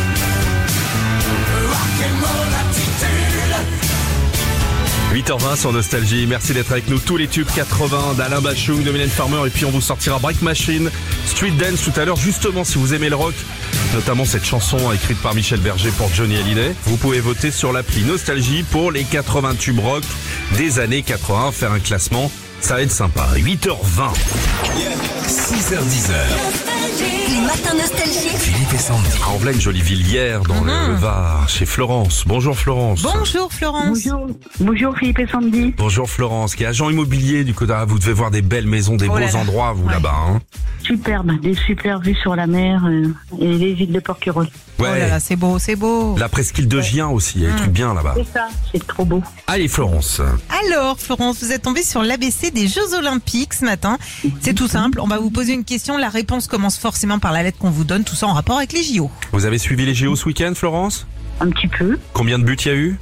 Marque et mon attitude. huit heures vingt sur Nostalgie. Merci d'être avec nous. Tous les tubes quatre-vingts d'Alain Bachung, de Mylène Farmer. Et puis on vous sortira Break Machine, Street Dance tout à l'heure. Justement, si vous aimez le rock, notamment cette chanson écrite par Michel Berger pour Johnny Hallyday. Vous pouvez voter sur l'appli Nostalgie pour les quatre-vingts tubes rock des années quatre-vingts, faire un classement, ça va être sympa. huit heures vingt. six heures dix. Les matins nostalgiques. Philippe et Sandy. Ah, en pleine jolie ville hier, dans Mhm. le Var, chez Florence. Bonjour Florence. Bonjour Florence. Bonjour. Bonjour Philippe et Sandy. Bonjour Florence, qui est agent immobilier du côté. Ah, vous devez voir des belles maisons, des Oh beaux là là. endroits, vous Ouais. là-bas. Hein. Superbe, des super vues sur la mer euh, et les îles de Porquerolles. Oh là là, c'est beau, c'est beau. La presqu'île de Gien aussi, il y a des Mhm. trucs bien là-bas. C'est ça, c'est trop beau. Allez Florence. Alors Florence, vous êtes tombée sur l'A B C des Jeux Olympiques ce matin. C'est tout simple, on va vous poser une question, la réponse commence forcément par la lettre qu'on vous donne, tout ça en rapport avec les J O. Vous avez suivi les J O ce week-end Florence? Un petit peu. Combien de buts il y a eu?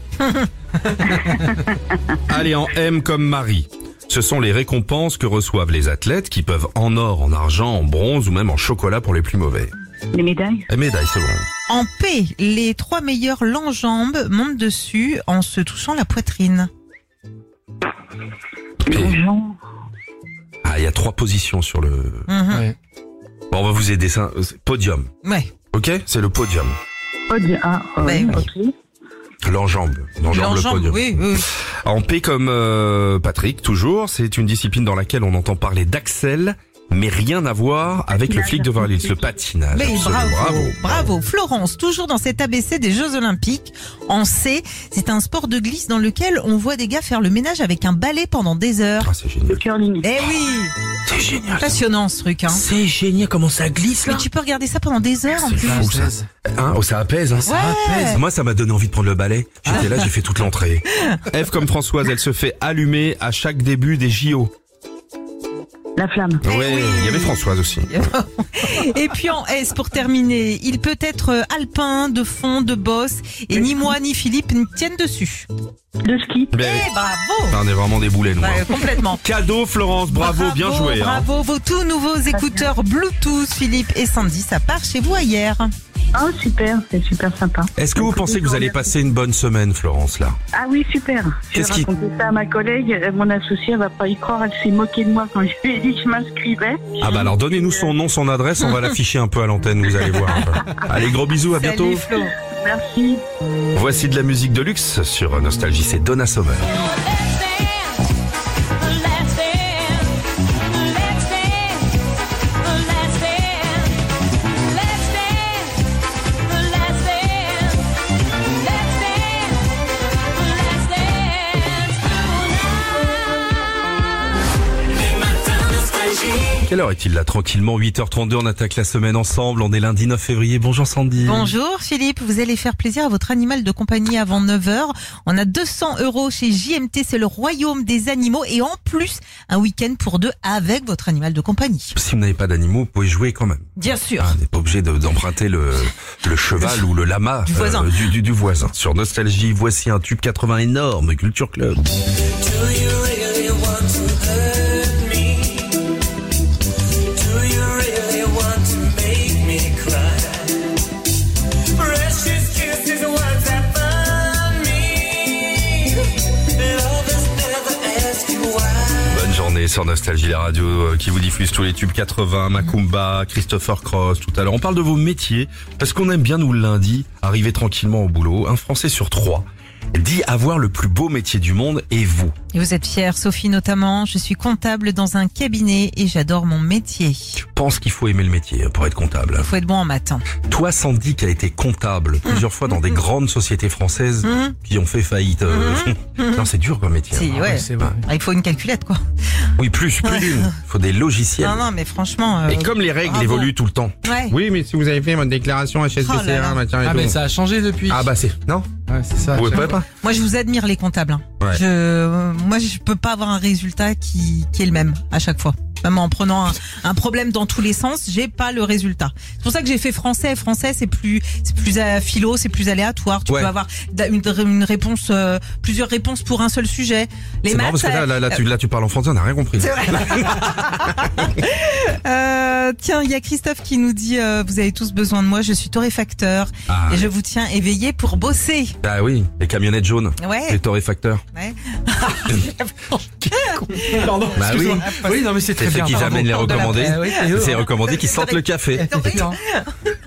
Allez, en M comme Marie. Ce sont les récompenses que reçoivent les athlètes qui peuvent en or, en argent, en bronze ou même en chocolat pour les plus mauvais. Les médailles. Les médailles, c'est bon. En P, les trois meilleurs l'enjambes montent dessus en se touchant la poitrine. P. Les gens. Ah, il y a trois positions sur le... Mhm. Ouais. Bon, on va vous aider. Ça. Podium. Ouais. Ok? C'est le podium. Podium. Ah, ouais, Ben oui. ok. L'enjambe. L'enjambe, le L'enjambe, podium. oui, oui. En P comme euh, Patrick, toujours, c'est une discipline dans laquelle on entend parler d'Axel, mais rien à voir avec le flic de Beverly Hills, le patinage. Mais Absolument. bravo, bravo, Florence, toujours dans cet A B C des Jeux Olympiques. En C, c'est un sport de glisse dans lequel on voit des gars faire le ménage avec un balai pendant des heures. Ah, c'est Le génial. curling. Eh oui, C'est génial. passionnant ce truc, hein. C'est génial comment ça glisse Mais tu peux regarder ça pendant des heures en C'est plus. fou, ça. Hein, oh, ça apaise, hein. Ouais. Moi, ça m'a donné envie de prendre le balai. J'étais là, j'ai fait toute l'entrée. F comme Françoise, elle se fait allumer à chaque début des J O. La flamme. Eh Ouais, oui. il y avait Françoise aussi. Et puis en S, pour terminer, il peut être alpin, de fond, de bosse, et ni moi ni Philippe ne tiennent dessus. Le ski. Mais Eh bravo. on est vraiment des boulets, nous. Ouais, hein. complètement. Cadeau, Florence, bravo, bien joué. Hein. Bravo, vos tout nouveaux écouteurs Bluetooth, Philippe et Sandy, ça part chez vous hier. Oh, super, c'est super sympa. Est-ce que vous pensez que vous allez passer une bonne semaine, Florence, là? Ah oui, super. Je vais Qu'est-ce qui- raconter ça à ma collègue. Euh, Mon associée, elle va pas y croire. Elle s'est moquée de moi quand je lui ai dit que je m'inscrivais. Ah bah alors donnez-nous son nom, son adresse, on va l'afficher un peu à l'antenne, vous allez voir. un peu. Allez, gros bisous, à bientôt. Salut Flo. Merci. Voici de la musique de luxe sur Nostalgie, c'est Donna Summer. Quelle heure est-il là? Tranquillement, huit heures trente-deux, on attaque la semaine ensemble, on est lundi neuf février. Bonjour Sandy. Bonjour Philippe, vous allez faire plaisir à votre animal de compagnie avant neuf heures. On a deux cents euros chez J M T, c'est le royaume des animaux, et en plus un week-end pour deux avec votre animal de compagnie. Si vous n'avez pas d'animaux, vous pouvez jouer quand même. Bien sûr. Ah, vous n'êtes pas obligé de- d'emprunter le, le cheval ou le lama Du voisin. du, du, du voisin. Sur Nostalgie, voici un tube quatre-vingts énorme, Culture Club. Bonne journée sur Nostalgie, la radio euh, qui vous diffuse tous les tubes quatre-vingts, Macumba, Christopher Cross, tout à l'heure. On parle de vos métiers, parce qu'on aime bien, nous, le lundi, arriver tranquillement au boulot. Un Français sur trois dit avoir le plus beau métier du monde, et vous? Et vous êtes fière, Sophie notamment. Je suis comptable dans un cabinet et j'adore mon métier. Je pense qu'il faut aimer le métier pour être comptable. Il faut être bon en maths. Toi, Sandy, qui a été comptable plusieurs fois dans des grandes sociétés françaises Mhm. qui ont fait faillite. euh, Non, c'est dur comme métier. Si, hein. ouais. c'est vrai. Ah, il faut une calculette, quoi. Oui, plus, plus d'une. Il faut des logiciels. Non, non, mais franchement. euh, Et comme les règles bravo. évoluent tout le temps. Ouais. Oui, mais si vous avez fait votre déclaration H S B Oh là là. C un, machin et Ah tout. mais ça a changé depuis. Ah bah c'est... Non, Ouais, c'est ça. vous pouvez pas, pas. Moi, je vous admire les comptables. hein. Ouais. Je, euh, moi, je peux pas avoir un résultat qui, qui est le même à chaque fois. Même en prenant un, un problème dans tous les sens, j'ai pas le résultat. C'est pour ça que j'ai fait français. Français, c'est plus, c'est plus à philo, c'est plus aléatoire. Tu Ouais. peux avoir da- une, une réponse, euh, plusieurs réponses pour un seul sujet. Les C'est marrant maths, parce que là, là, là, tu, là, tu parles en français, on n'a rien compris. c'est vrai. Euh, tiens, il y a Christophe qui nous dit euh, vous avez tous besoin de moi, je suis torréfacteur Ah, et je vous tiens éveillé pour bosser. bah oui, les camionnettes jaunes, les Ouais. torréfacteurs. Ouais. Pardon. Bah oui, Oui, non mais c'est c'est très ceux bien. qui pardon. jamais les Pardon. recommandés. Ah oui, et eux, C'est hein. recommandé qu'ils sentent le café. Effectivement.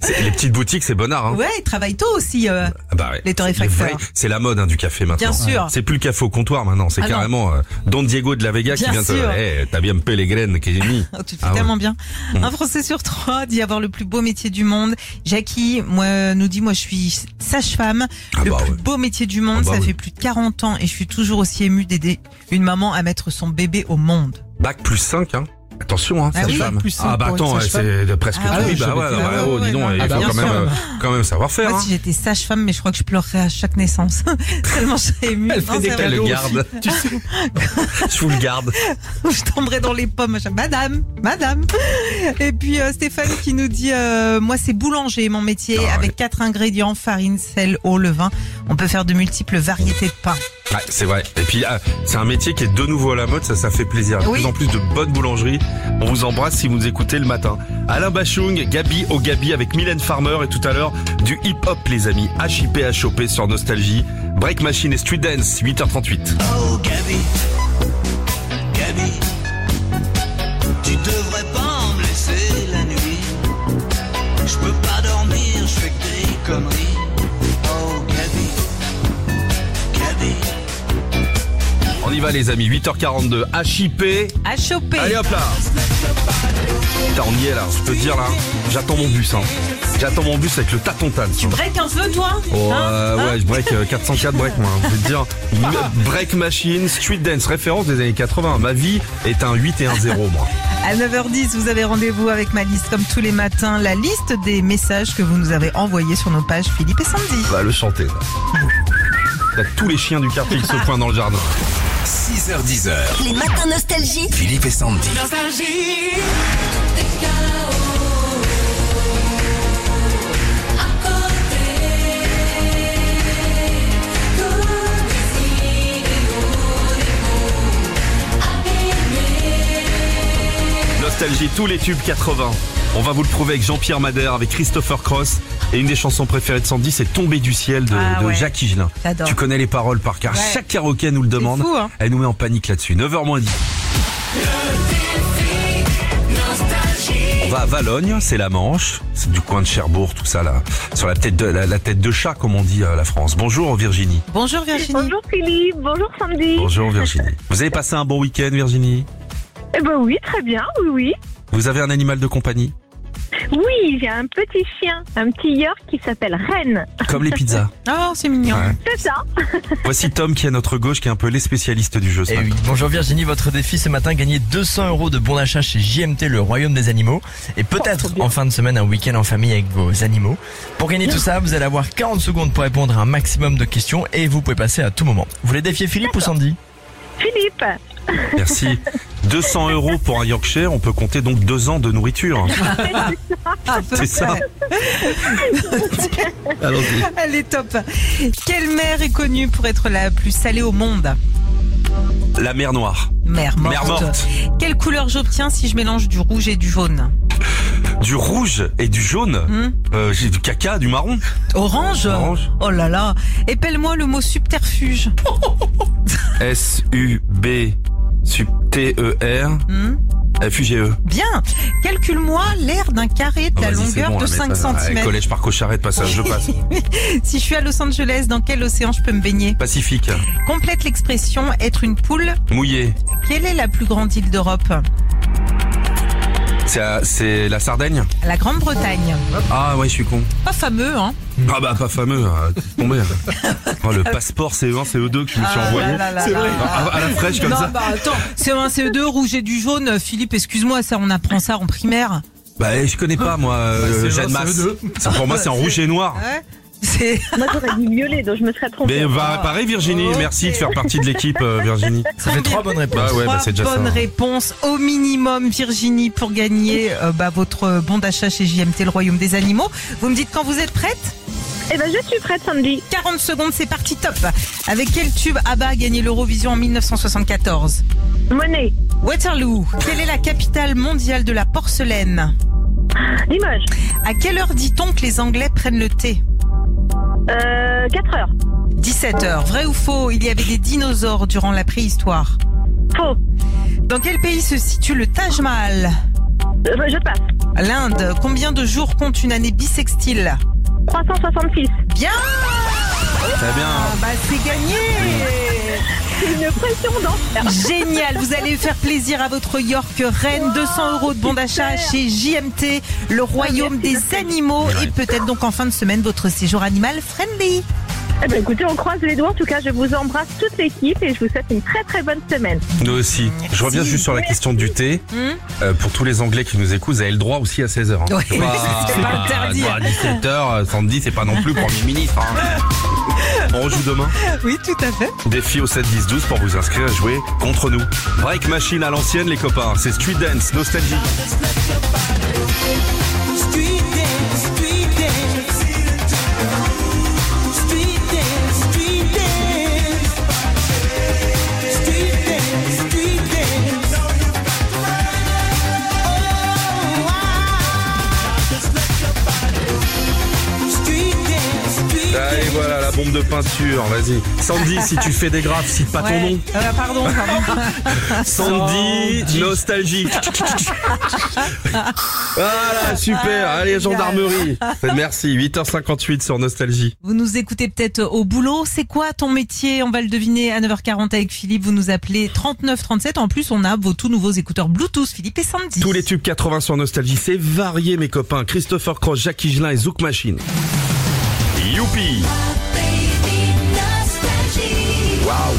C'est- Les petites boutiques, c'est bonnard. Hein. Ouais, ils travaillent tôt aussi, euh, Ah bah ouais. les torréfacteurs. C'est vrai, C'est la mode hein, du café maintenant. Bien sûr. C'est plus le café au comptoir maintenant, c'est Ah non. carrément euh, Don Diego de la Vega Bien qui vient te... sûr. Eh, t'as bien peu les graines que j'ai mis. Oh, tu le fais Ah ouais. tellement bien. Mmh. Un Français sur trois dit avoir le plus beau métier du monde. Jackie, moi, nous dit, moi, je suis sage-femme. Ah le bah plus ouais. beau métier du monde. Ah bah ça oui. fait plus de quarante ans et je suis toujours aussi émue d'aider une maman à mettre son bébé au monde. Bac plus cinq, hein. Attention, hein, Ah c'est oui, femme. bac plus cinq Ah bah pour une attends, ouais, sage-femme. c'est de presque Ah tout. oui, Oui, bah je ouais, savais ouais, pas. oh, dis donc, Ah il bah faut bien quand même, sûr. euh, quand même savoir faire. Moi, Hein. si j'étais sage-femme, mais je crois que je pleurerais à chaque naissance. Tellement je serais émue. Elle fait Non, des c'est vrai. Elle le cadeaux garde. Tu sais. Je vous le garde. Je tomberais dans les pommes. Je- Madame, madame. Et puis euh, Stéphane qui nous dit, euh, moi c'est boulanger mon métier, Ah, avec ouais. quatre ingrédients, farine, sel, eau, levain. On peut faire de multiples variétés de pain. Ouais, c'est vrai. Et puis, ah, c'est un métier qui est de nouveau à la mode, ça, ça fait plaisir. De Oui. plus en plus de bonnes boulangeries. On vous embrasse si vous nous écoutez le matin. Alain Bachung, Gabi au Gabi avec Mylène Farmer et tout à l'heure du hip-hop, les amis. H I P H O P sur Nostalgie. Break Machine et Street Dance, huit heures trente-huit. Oh Gabi, Gabi, tu devrais pas me laisser la nuit. Je peux pas dormir, je fais que des conneries. Oh Gabi, Gabi. On y va les amis, huit heures quarante-deux. H I P. À choper. Allez hop là. Putain, on y est là, je peux te dire là. J'attends mon bus, hein. J'attends mon bus avec le tâton-tan. Tu break un peu toi Oh, Hein euh, Hein ouais, je break euh, quatre cent quatre break moi. Je vais te dire, M- Break Machine, Street Dance, référence des années quatre-vingts. Ma vie est un huit et un zéro moi. À neuf heures dix, vous avez rendez-vous avec ma liste comme tous les matins, la liste des messages que vous nous avez envoyés sur nos pages Philippe et Sandy. On va le chanter. Là. T'as tous les chiens du quartier qui se pointent dans le jardin. six heures dix heures. Les matins nostalgie. Philippe et Sandy. Nostalgie, tous les tubes quatre-vingts. On va vous le prouver avec Jean-Pierre Madère, avec Christopher Cross. Et une des chansons préférées de Sandy, c'est Tombé du ciel de, Ah de ouais. Jacques Higelin. J'adore. Tu connais les paroles par cœur. Ouais. Chaque karaoké nous le demande. fou, hein. Elle nous met en panique là-dessus. neuf heures moins dix. On va à Valogne, c'est la Manche. C'est du coin de Cherbourg, tout ça là. Sur la tête de, la, la tête de chat, comme on dit à la France. Bonjour Virginie. Bonjour Virginie. Bonjour Philippe, bonjour Sandy. Bonjour Virginie. Vous avez passé un bon week-end Virginie? Eh ben oui, très bien, oui, oui. Vous avez un animal de compagnie? Oui, j'ai un petit chien, un petit York qui s'appelle Ren. Comme les pizzas. Oh, c'est mignon. Ouais. C'est ça. Voici Tom qui est à notre gauche, qui est un peu les spécialistes du jeu ce Et matin. oui. Bonjour Virginie, votre défi ce matin, gagner deux cents euros de bon d'achat chez J M T, le royaume des animaux. Et peut-être en fin de semaine, un week-end en famille avec vos animaux. Pour gagner tout ça, vous allez avoir quarante secondes pour répondre à un maximum de questions et vous pouvez passer à tout moment. Vous voulez défier Philippe ou Sandy? Philippe. Merci. deux cents euros pour un Yorkshire, on peut compter donc deux ans de nourriture. À peu C'est ça. près. Allons-y. Elle est top. Quelle mer est connue pour être la plus salée au monde? La mer Noire. Mer morte. Mer morte. Quelle couleur j'obtiens si je mélange du rouge et du jaune? Du rouge et du jaune. Hmm Euh, j'ai du caca, du marron. Orange. Orange. Oh là là. Épelle-moi le mot subterfuge. S U B T E R Hmm F U G E. Bien. Calcule-moi l'aire d'un carré de la Oh, vas-y, c'est longueur bon, de là, mais cinq ça, ouais, centimètres. collège par Cocharet de passage, je passe. Si je suis à Los Angeles, dans quel océan je peux me baigner? Pacifique. Complète l'expression être une poule. Mouillé. Quelle est la plus grande île d'Europe? C'est à- c'est la Sardaigne. La Grande-Bretagne. Ah ouais, je suis con. Pas fameux, hein? Ah bah pas fameux, hein, t'es tombé. Oh, le passeport C E un, C E deux que je me suis Ah envoyé. là là là C'est là vrai. là. À, à la fraîche comme non, ça. bah attends, C E un, C E deux, rouge et du jaune. Philippe, excuse-moi, ça, on apprend ça en primaire. Bah je connais pas moi, euh, c'est Jeanne un, Masse. C E deux. Ça, pour moi c'est en rouge et noir. Ouais. C'est. Moi j'aurais dit violet, donc je me serais trompée. Mais bah, pareil Virginie, Ok. merci de faire partie de l'équipe euh, Virginie. Ça fait trois bonnes réponses. Bah ouais, bah Trois c'est déjà ça. bonnes réponses au minimum, Virginie, pour gagner euh, bah, votre bon d'achat chez J M T, le royaume des animaux. Vous me dites quand vous êtes prête? Eh ben je suis prête Sandy. quarante secondes, c'est parti, top. Avec quel tube ABBA a gagné l'Eurovision en mille neuf cent soixante-quatorze? Monnaie. Waterloo. Quelle est la capitale mondiale de la porcelaine? Limoges. À quelle heure dit-on que les Anglais prennent le thé? Euh, quatre heures. dix-sept heures. Vrai ou faux? Il y avait des dinosaures durant la préhistoire. Faux. Dans quel pays se situe le Taj Mahal? Euh, je passe. L'Inde, combien de jours compte une année bissextile? trois cent soixante-six. Bien. Très bien. Bah c'est gagné. C'est une pression d'enfer. Génial, vous allez faire plaisir à votre York Reine, deux cents euros de bon d'achat chez J M T, le royaume des animaux, et peut-être donc en fin de semaine votre séjour animal friendly. Eh ben écoutez, on croise les doigts. En tout cas, je vous embrasse toute l'équipe et je vous souhaite une très très bonne semaine. Nous aussi. Je reviens juste sur la question du thé. Mmh. Euh, pour tous les Anglais qui nous écoutent, vous avez le droit aussi à seize heures. Hein. Ouais, c'est pas, c'est pas interdit. À dix-sept heures, Sandy, c'est pas non plus Premier ministre. Hein. On rejoue demain. Oui, tout à fait. Défi au sept dix douze pour vous inscrire à jouer contre nous. Break Machine à l'ancienne, les copains. C'est Street Dance, Nostalgie. Allez, voilà la bombe de peinture, vas-y. Sandy, si tu fais des graphes, cite pas ton Ouais. nom. Euh, pardon, pardon. Sandy, Nostalgie. Voilà, super. Allez, gendarmerie. Merci. huit heures cinquante-huit sur Nostalgie. Vous nous écoutez peut-être au boulot. C'est quoi ton métier? On va le deviner à neuf heures quarante avec Philippe. Vous nous appelez trente-neuf trente-sept. En plus, on a vos tout nouveaux écouteurs Bluetooth, Philippe et Sandy. Tous les tubes quatre-vingts sur Nostalgie, c'est varié mes copains. Christopher Cross, Jacques Higelin et Zouk Machine. Youpi. Waouh.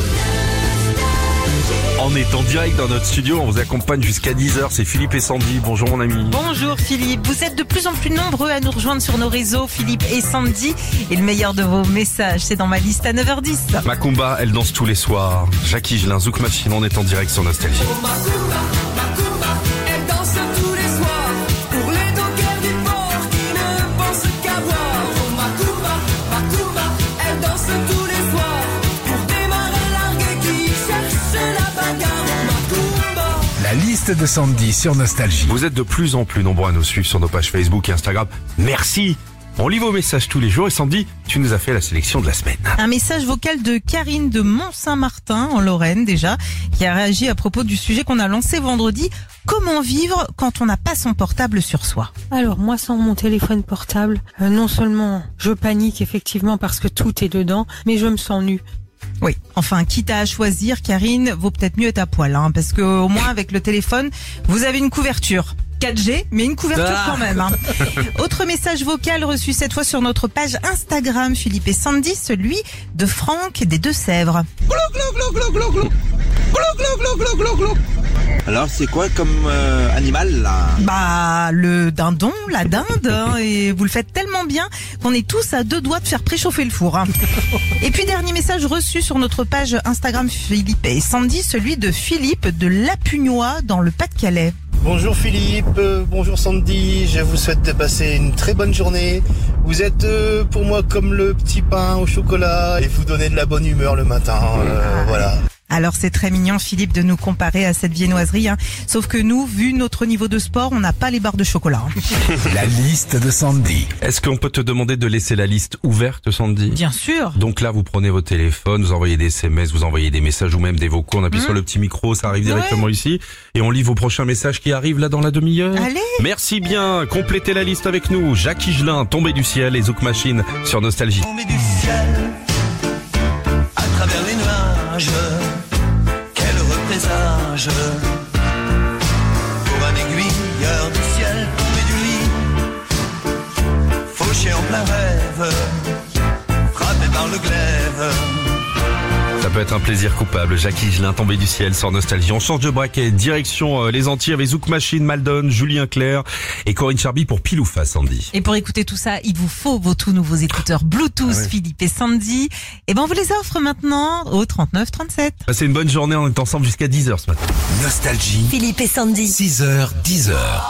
On est en direct dans notre studio, on vous accompagne jusqu'à dix heures, c'est Philippe et Sandy. Bonjour mon ami. Bonjour Philippe, vous êtes de plus en plus nombreux à nous rejoindre sur nos réseaux, Philippe et Sandy. Et le meilleur de vos messages, c'est dans ma liste à neuf heures dix. Macumba, elle danse tous les soirs. Jacques Higelin, Zouk Machine, on est en direct sur Nostalgie. La liste de Sandy sur Nostalgie. Vous êtes de plus en plus nombreux à nous suivre sur nos pages Facebook et Instagram. Merci. On lit vos messages tous les jours et Sandy, tu nous as fait la sélection de la semaine. Un message vocal de Karine de Mont-Saint-Martin, en Lorraine déjà, qui a réagi à propos du sujet qu'on a lancé vendredi. Comment vivre quand on n'a pas son portable sur soi? Alors moi, sans mon téléphone portable, euh, non seulement je panique effectivement parce que tout est dedans, mais je me sens nue. Oui, enfin, quitte à choisir, Karine, vaut peut-être mieux être à poil, hein, parce que au moins avec le téléphone, vous avez une couverture. quatre G, mais une couverture Ah. quand même. Hein. Autre message vocal reçu cette fois sur notre page Instagram, Philippe et Sandy, celui de Franck des Deux-Sèvres. Alors, c'est quoi comme euh, animal, là? Bah, le dindon, la dinde, hein, et vous le faites tellement bien qu'on est tous à deux doigts de faire préchauffer le four. Hein. Et puis, dernier message reçu sur notre page Instagram, Philippe et Sandy, celui de Philippe de Lapugnois dans le Pas-de-Calais. Bonjour Philippe, euh, bonjour Sandy, je vous souhaite de passer une très bonne journée. Vous êtes euh, pour moi comme le petit pain au chocolat et vous donnez de la bonne humeur le matin, euh, voilà. Alors c'est très mignon Philippe de nous comparer à cette viennoiserie, hein. Sauf que nous, vu notre niveau de sport, on n'a pas les barres de chocolat. Hein. La liste de Sandy. Est-ce qu'on peut te demander de laisser la liste ouverte, Sandy? Bien sûr. Donc là, vous prenez vos téléphones, vous envoyez des S M S, vous envoyez des messages ou même des vocaux, on appuie Mmh. sur le petit micro, ça arrive directement Ouais. ici et on lit vos prochains messages qui arrivent là dans la demi-heure. Allez. Merci bien, complétez la liste avec nous. Jacques Higelin, Tombé du ciel et Zouk Machine sur Nostalgie. Tombé du ciel, à travers les nuages, quel heureux présage, pour un aiguilleur du ciel tombé du lit, fauché en plein rêve, frappé par le glaive. Ça peut être un plaisir coupable. Jacques Higelin, Tombé du ciel sur Nostalgie. On change de braquet, direction euh, les Antilles avec Zouk Machine, Maldon, Julien Clerc et Corinne Charby pour Pile ou Face, Sandy. Et pour écouter tout ça, il vous faut vos tout nouveaux écouteurs Bluetooth, Ah ouais. Philippe et Sandy. Et ben on vous les offre maintenant au trente-neuf trente-sept. Passez une bonne journée, on est ensemble jusqu'à dix heures ce matin. Nostalgie. Philippe et Sandy. six heures, dix heures.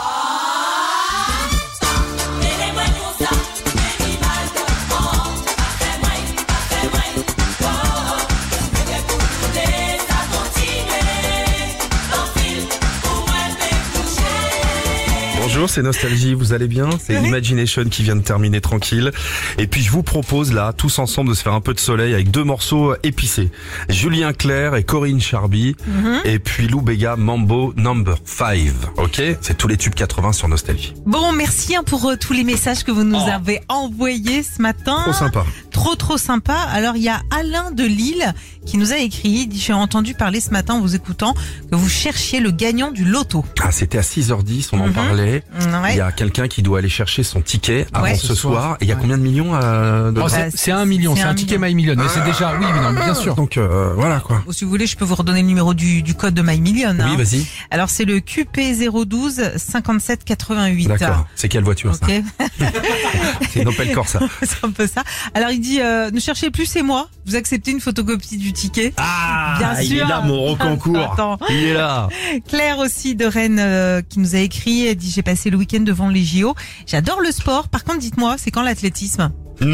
Bonjour. Bonjour, c'est Nostalgie, vous allez bien? C'est Imagination qui vient de terminer tranquille. Et puis je vous propose là, tous ensemble, de se faire un peu de soleil avec deux morceaux épicés. Julien Clerc et Corinne Charby. Mm-hmm. Et puis Lou Béga, Mambo Number five. Ok? C'est tous les tubes quatre-vingts sur Nostalgie. Bon, merci hein, pour euh, tous les messages que vous nous oh. avez envoyés ce matin. Trop sympa. Trop trop sympa. Alors il y a Alain de Lille qui nous a écrit, il dit, j'ai entendu parler ce matin en vous écoutant que vous cherchiez le gagnant du loto. Ah, c'était à six heures dix, on en mm-hmm. parlait. Ouais. Il y a quelqu'un qui doit aller chercher son ticket avant ouais. ce soir. Et il y a ouais. combien de millions euh, de... oh, c'est, c'est un million, c'est, c'est un, un ticket My Million. Mais ah. c'est déjà, oui, mais non, bien sûr. Donc euh, voilà quoi. Si vous voulez, je peux vous redonner le numéro du, du code de My Million. Hein. Oui, vas-y. Alors c'est le Q P zéro douze cinquante-sept quatre-vingt-huit. D'accord. C'est quelle voiture okay. ça? C'est une Opel Corsa. C'est un peu ça. Alors il dit, euh, ne cherchez plus, c'est moi. Vous acceptez une photocopie du ticket? Ah, bien sûr. Il est là, mon reconcours. Il est là. Claire aussi de Rennes euh, qui nous a écrit, elle dit, j'ai passé le week-end devant les J O. J'adore le sport. Par contre, dites-moi, c'est quand l'athlétisme?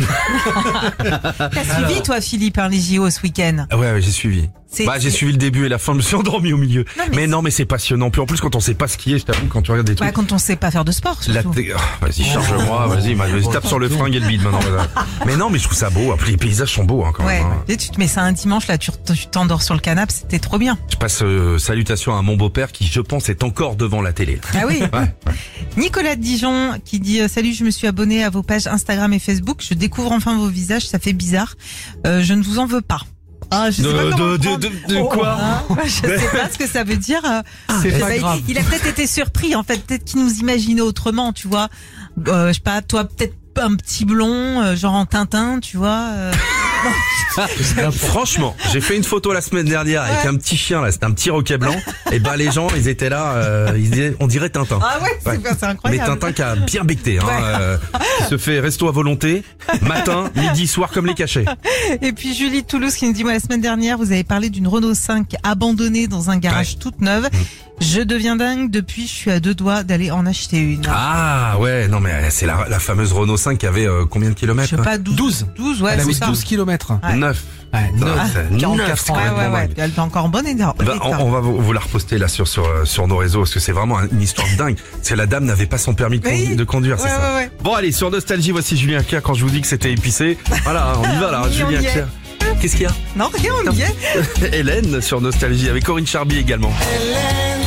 T'as suivi toi Philippe hein, les J O ce week-end? Ouais, ouais j'ai suivi. C'est, bah j'ai c'est... suivi le début et la fin, je me suis endormi au milieu. Non, mais, mais non mais c'est passionnant. Puis en plus quand on sait pas skier, je t'avoue, quand tu regardes des trucs. Ouais, quand on sait pas faire de sport surtout. La t... oh, vas-y charge-moi, vas-y, vas-y tape sur le fringue et le bide maintenant. Mais non mais je trouve ça beau. Après les paysages sont beaux hein, quand ouais, même. Hein. Et tu te mets ça un dimanche là, tu, tu t'endors sur le canapé, c'était trop bien. Je passe euh, salutations à mon beau-père qui je pense est encore devant la télé. Ah oui. Ouais, ouais. Nicolas de Dijon qui dit euh, salut, je me suis abonné à vos pages Instagram et Facebook. Je découvre enfin vos visages, ça fait bizarre. Euh, je ne vous en veux pas. Ah, je sais de, pas de, de, de, de oh, quoi hein, je sais pas ce que ça veut dire. C'est pas bah, grave. Il, il a peut-être été surpris, en fait, peut-être qu'il nous imaginait autrement, tu vois. Euh, je sais pas, toi peut-être un petit blond, euh, genre en Tintin, tu vois. Euh... Franchement, j'ai fait une photo la semaine dernière avec ouais. un petit chien là, c'était un petit roquet blanc. Et bah les gens, ils étaient là, euh, ils disaient, on dirait Tintin. Ah ouais, c'est, ouais. c'est incroyable. Mais Tintin qui a bien becté, hein, ouais. euh, qui se fait resto à volonté, matin, midi, soir comme les cachets. Et puis Julie de Toulouse qui nous dit, moi la semaine dernière, vous avez parlé d'une Renault cinq abandonnée dans un garage ouais. toute neuve. Mmh. Je deviens dingue, depuis je suis à deux doigts d'aller en acheter une. Ah ouais, non mais c'est la, la fameuse Renault cinq qui avait euh, combien de kilomètres? Je sais pas, douze. douze, douze ouais, elle avait ça. douze kilomètres. Ouais. neuf. Ouais, neuf. quarante-quatre ans. Ouais, ouais, ouais. Elle est encore en bonne état. Bah, on, on va vous, vous la reposter là sur, sur, sur nos réseaux parce que c'est vraiment une histoire dingue. Parce que la dame n'avait pas son permis de, condu- oui. de conduire, c'est ouais, ça. Ouais, ouais. Bon allez, sur Nostalgie, voici Julien Clerc quand je vous dis que c'était épicé. Voilà, on y va là, oui, Julien Clerc. Qu'est-ce qu'il y a? Non, rien, on y est. Hélène sur Nostalgie avec Corinne Charby également. Hélène,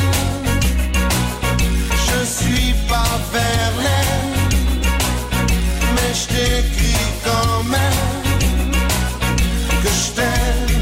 je suis pas Verlaine, mais je t'écris quand même que je t'aime,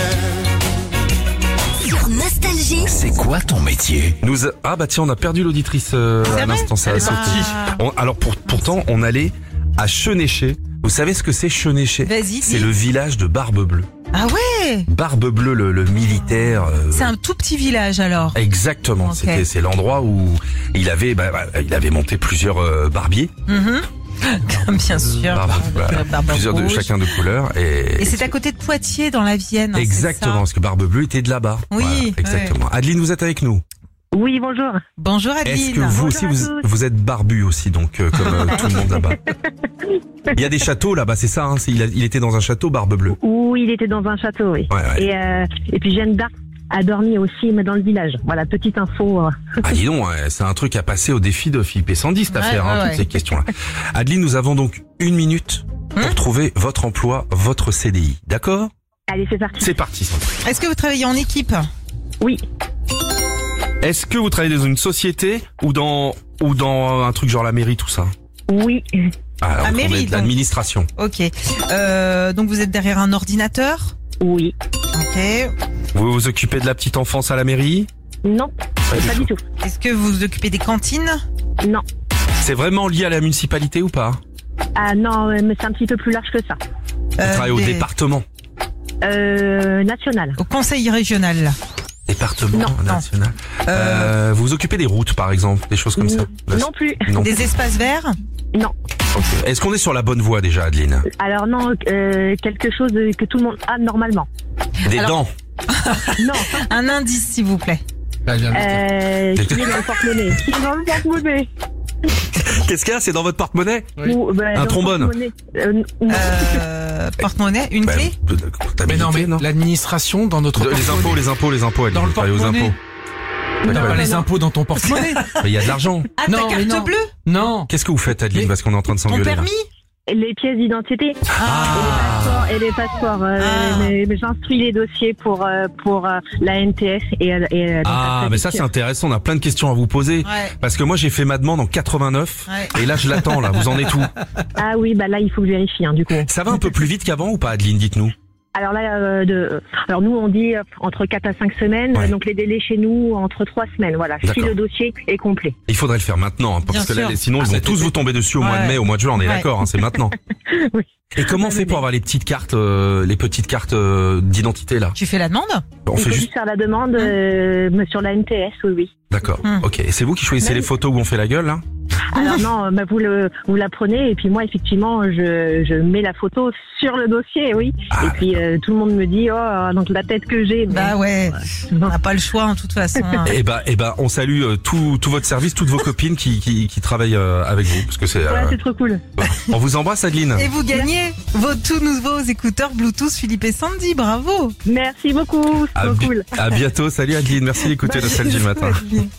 Hélène. Sur Nostalgie. C'est quoi ton métier? Nous a... Ah bah tiens, on a perdu l'auditrice euh, à un instant, ça a sauté. On... Alors pour... pourtant, on allait à Chenéché. Vous savez ce que c'est Chenéché? Vas-y. C'est le village de Barbe Bleue. Ah ouais. Barbe Bleue, le, le militaire. Euh... C'est un tout petit village alors. Exactement. Okay. C'était c'est l'endroit où il avait bah, bah, il avait monté plusieurs euh, barbiers. Mm-hmm. Bien sûr. Barbe, voilà, barbe plusieurs rouge. De chacun de couleur et. Et c'est à côté de Poitiers dans la Vienne. Hein, exactement, parce que Barbe Bleue était de là-bas. Oui. Voilà, exactement. Ouais. Adeline, vous êtes avec nous? Oui, bonjour. Bonjour Adeline. Est-ce que vous bonjour aussi vous, vous êtes barbu aussi donc euh, comme euh, tout le monde là-bas? Il y a des châteaux là-bas, c'est ça hein, c'est, il, a, il était dans un château Barbe Bleue. Oui, il était dans un château, oui. Ouais, ouais. Et, euh, et puis Jeanne d'Arc a dormi aussi, mais dans le village. Voilà, petite info. Euh. Ah dis donc, c'est un truc à passer au défi de Philippe et Sandy cette ouais, affaire, ouais, hein, toutes ouais. ces questions-là. Adeline, nous avons donc une minute pour hum trouver votre emploi, votre C D I, d'accord? Allez, c'est parti. C'est parti. Sandy. Est-ce que vous travaillez en équipe? Oui. Est-ce que vous travaillez dans une société ou dans ou dans un truc genre la mairie, tout ça? Oui. Ah, la mairie, de l'administration. Ok. Euh, donc vous êtes derrière un ordinateur? Oui. Ok. Vous vous occupez de la petite enfance à la mairie? Non, pas, pas du tout. Est-ce que vous vous occupez des cantines? Non. C'est vraiment lié à la municipalité ou pas? Ah non, mais c'est un petit peu plus large que ça. Vous euh, travaillez des... au département? Euh, national. Au conseil régional. Département non, national. Non. Euh, vous vous occupez des routes, par exemple, des choses comme ça? Non plus. Non. Des espaces verts? Non. Okay. Est-ce qu'on est sur la bonne voie déjà, Adeline? Alors non, euh, quelque chose que tout le monde a normalement. Des Alors... dents? Non. Un indice, s'il vous plaît. Euh, qui est dans le porte-monnaie. Qui est dans le porte-monnaie. Qu'est-ce qu'il y a? C'est dans votre porte-monnaie? Oui. Ou, bah, un trombone? Euh, euh, porte-monnaie? Une bah, clé? Mais non, mais non. L'administration dans notre de, les impôts, les impôts, les impôts. Dans le porte-monnaie. T'as Non, pas non, les non. impôts dans ton porte-monnaie. Il y a de l'argent. Ah, Non, ta mais carte non. bleue? Non. Qu'est-ce que vous faites, Adeline, Mais- parce qu'on est en train de Ton s'engueuler là. permis? Les pièces d'identité Ah. et les passeports. euh, Ah. mais- mais J'instruis les dossiers pour, euh, pour euh, la N T S et, euh, et euh, donc Ah, la mais ça c'est préfecture. intéressant, on a plein de questions à vous poser. Ouais. Parce que moi j'ai fait ma demande en quatre-vingt-neuf, Ouais. et là je l'attends là, vous en êtes où? Ah oui, bah là, il faut que je vérifie, hein, du coup. Ça va un peu plus vite qu'avant ou pas, Adeline, dites-nous? Alors là, euh, de, alors nous, on dit euh, entre quatre à cinq semaines, Ouais. donc les délais chez nous, entre trois semaines, voilà, si D'accord. le dossier est complet. Il faudrait le faire maintenant, hein, parce Bien que là, sûr. les- sinon Ah, ils vont cet tous été. vous tomber dessus au mois de Ouais. mai, au mois de juin, on est Ouais. d'accord, hein, c'est maintenant. Oui. Et comment on fait pour avoir les petites cartes, euh, les petites cartes euh, d'identité là? Tu fais la demande? On il fait faut juste. juste faire la demande euh, mais sur la N T S, oui, oui. D'accord. Hum. Ok. Et c'est vous qui choisissez Même- les photos où on fait la gueule là? Alors non, euh, bah, vous le vous la prenez et puis moi effectivement je, je mets la photo sur le dossier, oui. Ah, et puis euh, tout le monde me dit oh donc la tête que j'ai. Bah mais- ouais. On n'a pas le choix, en toute façon. hein. Eh ben, eh ben, on salue euh, tout, tout votre service, toutes vos copines qui, qui, qui travaillent euh, avec vous, parce que c'est. Ouais, euh, c'est trop cool. on vous embrasse, Adeline. Et vous gagnez vos tout nouveaux écouteurs Bluetooth Philippe et Sandy. Bravo. Merci beaucoup, c'est À, trop bi- cool. à bientôt. Salut Adeline. Merci d'écouter Nostalgie le matin.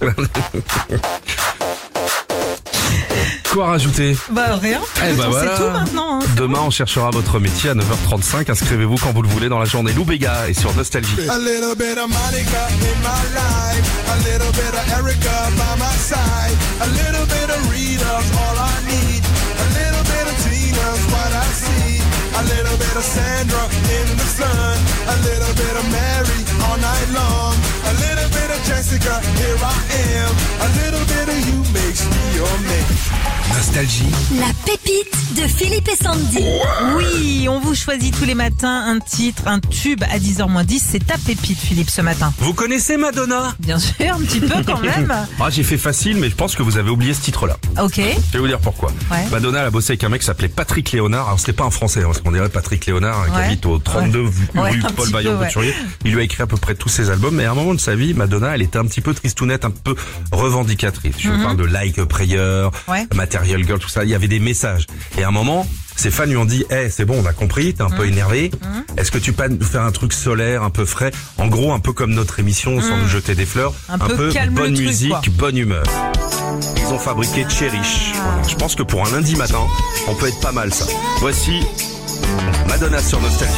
Quoi rajouter? Bah rien. Eh ben on voilà. sait tout maintenant. hein. Demain, on cherchera votre métier à neuf heures trente-cinq. Inscrivez-vous quand vous le voulez dans la journée. Lou Béga est sur Nostalgie. A little bit of Monica in my life, a little bit of Erica by my side, a little bit of Rita's all I need, a little bit of Tina's what I see, a little bit of Sandra in the sun, a little bit of Mary all night long, a little bit of Jessica, here I am, a little bit of you makes me your man. Nostalgie, La pépite de Philippe et Sandy. Oui, on vous choisit tous les matins un titre, un tube à dix heures moins dix. C'est ta pépite, Philippe, ce matin. Vous connaissez Madonna? Bien sûr, un petit peu quand même. Ah, j'ai fait facile, mais je pense que vous avez oublié ce titre-là. Ok. Je vais vous dire pourquoi. Ouais. Madonna, elle a bossé avec un mec qui s'appelait Patrick Léonard. Alors, c'était pas un Français, hein, parce qu'on dirait Patrick Léonard, hein, qui Ouais. habite au trente-deux Ouais. rue Ouais, un Paul petit Vaillant peu, ouais. Couturier. Il lui a écrit à peu près tous ses albums, mais à un moment de sa vie, Madonna, elle était un petit peu tristounette, un peu revendicatrice. Je vous parle de Like a Prayer, Ouais. Material Girl, tout ça. Il y avait des messages. Et à un moment, ses fans lui ont dit, eh, c'est bon, on a compris, t'es un peu énervé. Est-ce que tu peux nous faire un truc solaire, un peu frais? En gros, un peu comme notre émission, sans nous jeter des fleurs. Un peu calme le bonne truc, musique, quoi. bonne humeur. Ils ont fabriqué Cherish. Voilà. Je pense que pour un lundi matin, on peut être pas mal ça. Voici Madonna sur Nostalgie.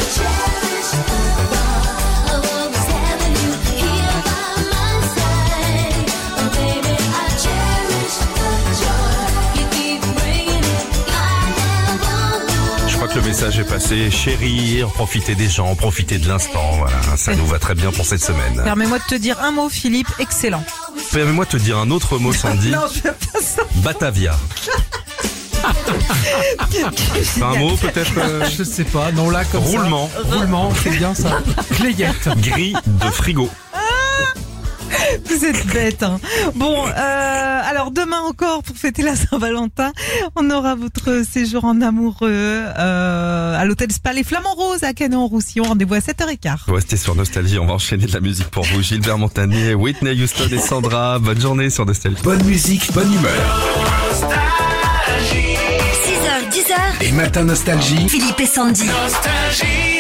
Je crois que le message est passé. Chérir, profiter des gens, profiter de l'instant. Voilà, ça nous va très bien pour cette semaine. Permets-moi de te dire un mot, Philippe. Excellent. Permets-moi de te dire un autre mot, Sandy. Non, je fais pas ça. Batavia. C'est un mot peut-être euh, Je sais pas, non là comme Roulement. ça. Roulement, c'est bien ça. Clayette. Gris de frigo. Vous êtes bête. Hein. Bon, euh, alors demain encore pour fêter la Saint-Valentin, on aura votre séjour en amoureux euh, à l'hôtel Spa Les Flamants Roses à Canet-en-Roussillon. Rendez-vous à sept heures quinze. Vous restez sur Nostalgie, on va enchaîner de la musique pour vous. Gilbert Montagnier, Whitney Houston et Sandra. Bonne journée sur Nostalgie. bonne musique, bonne humeur. six heures, dix heures. Les matins Nostalgie. Philippe et Sandy. Nostalgie.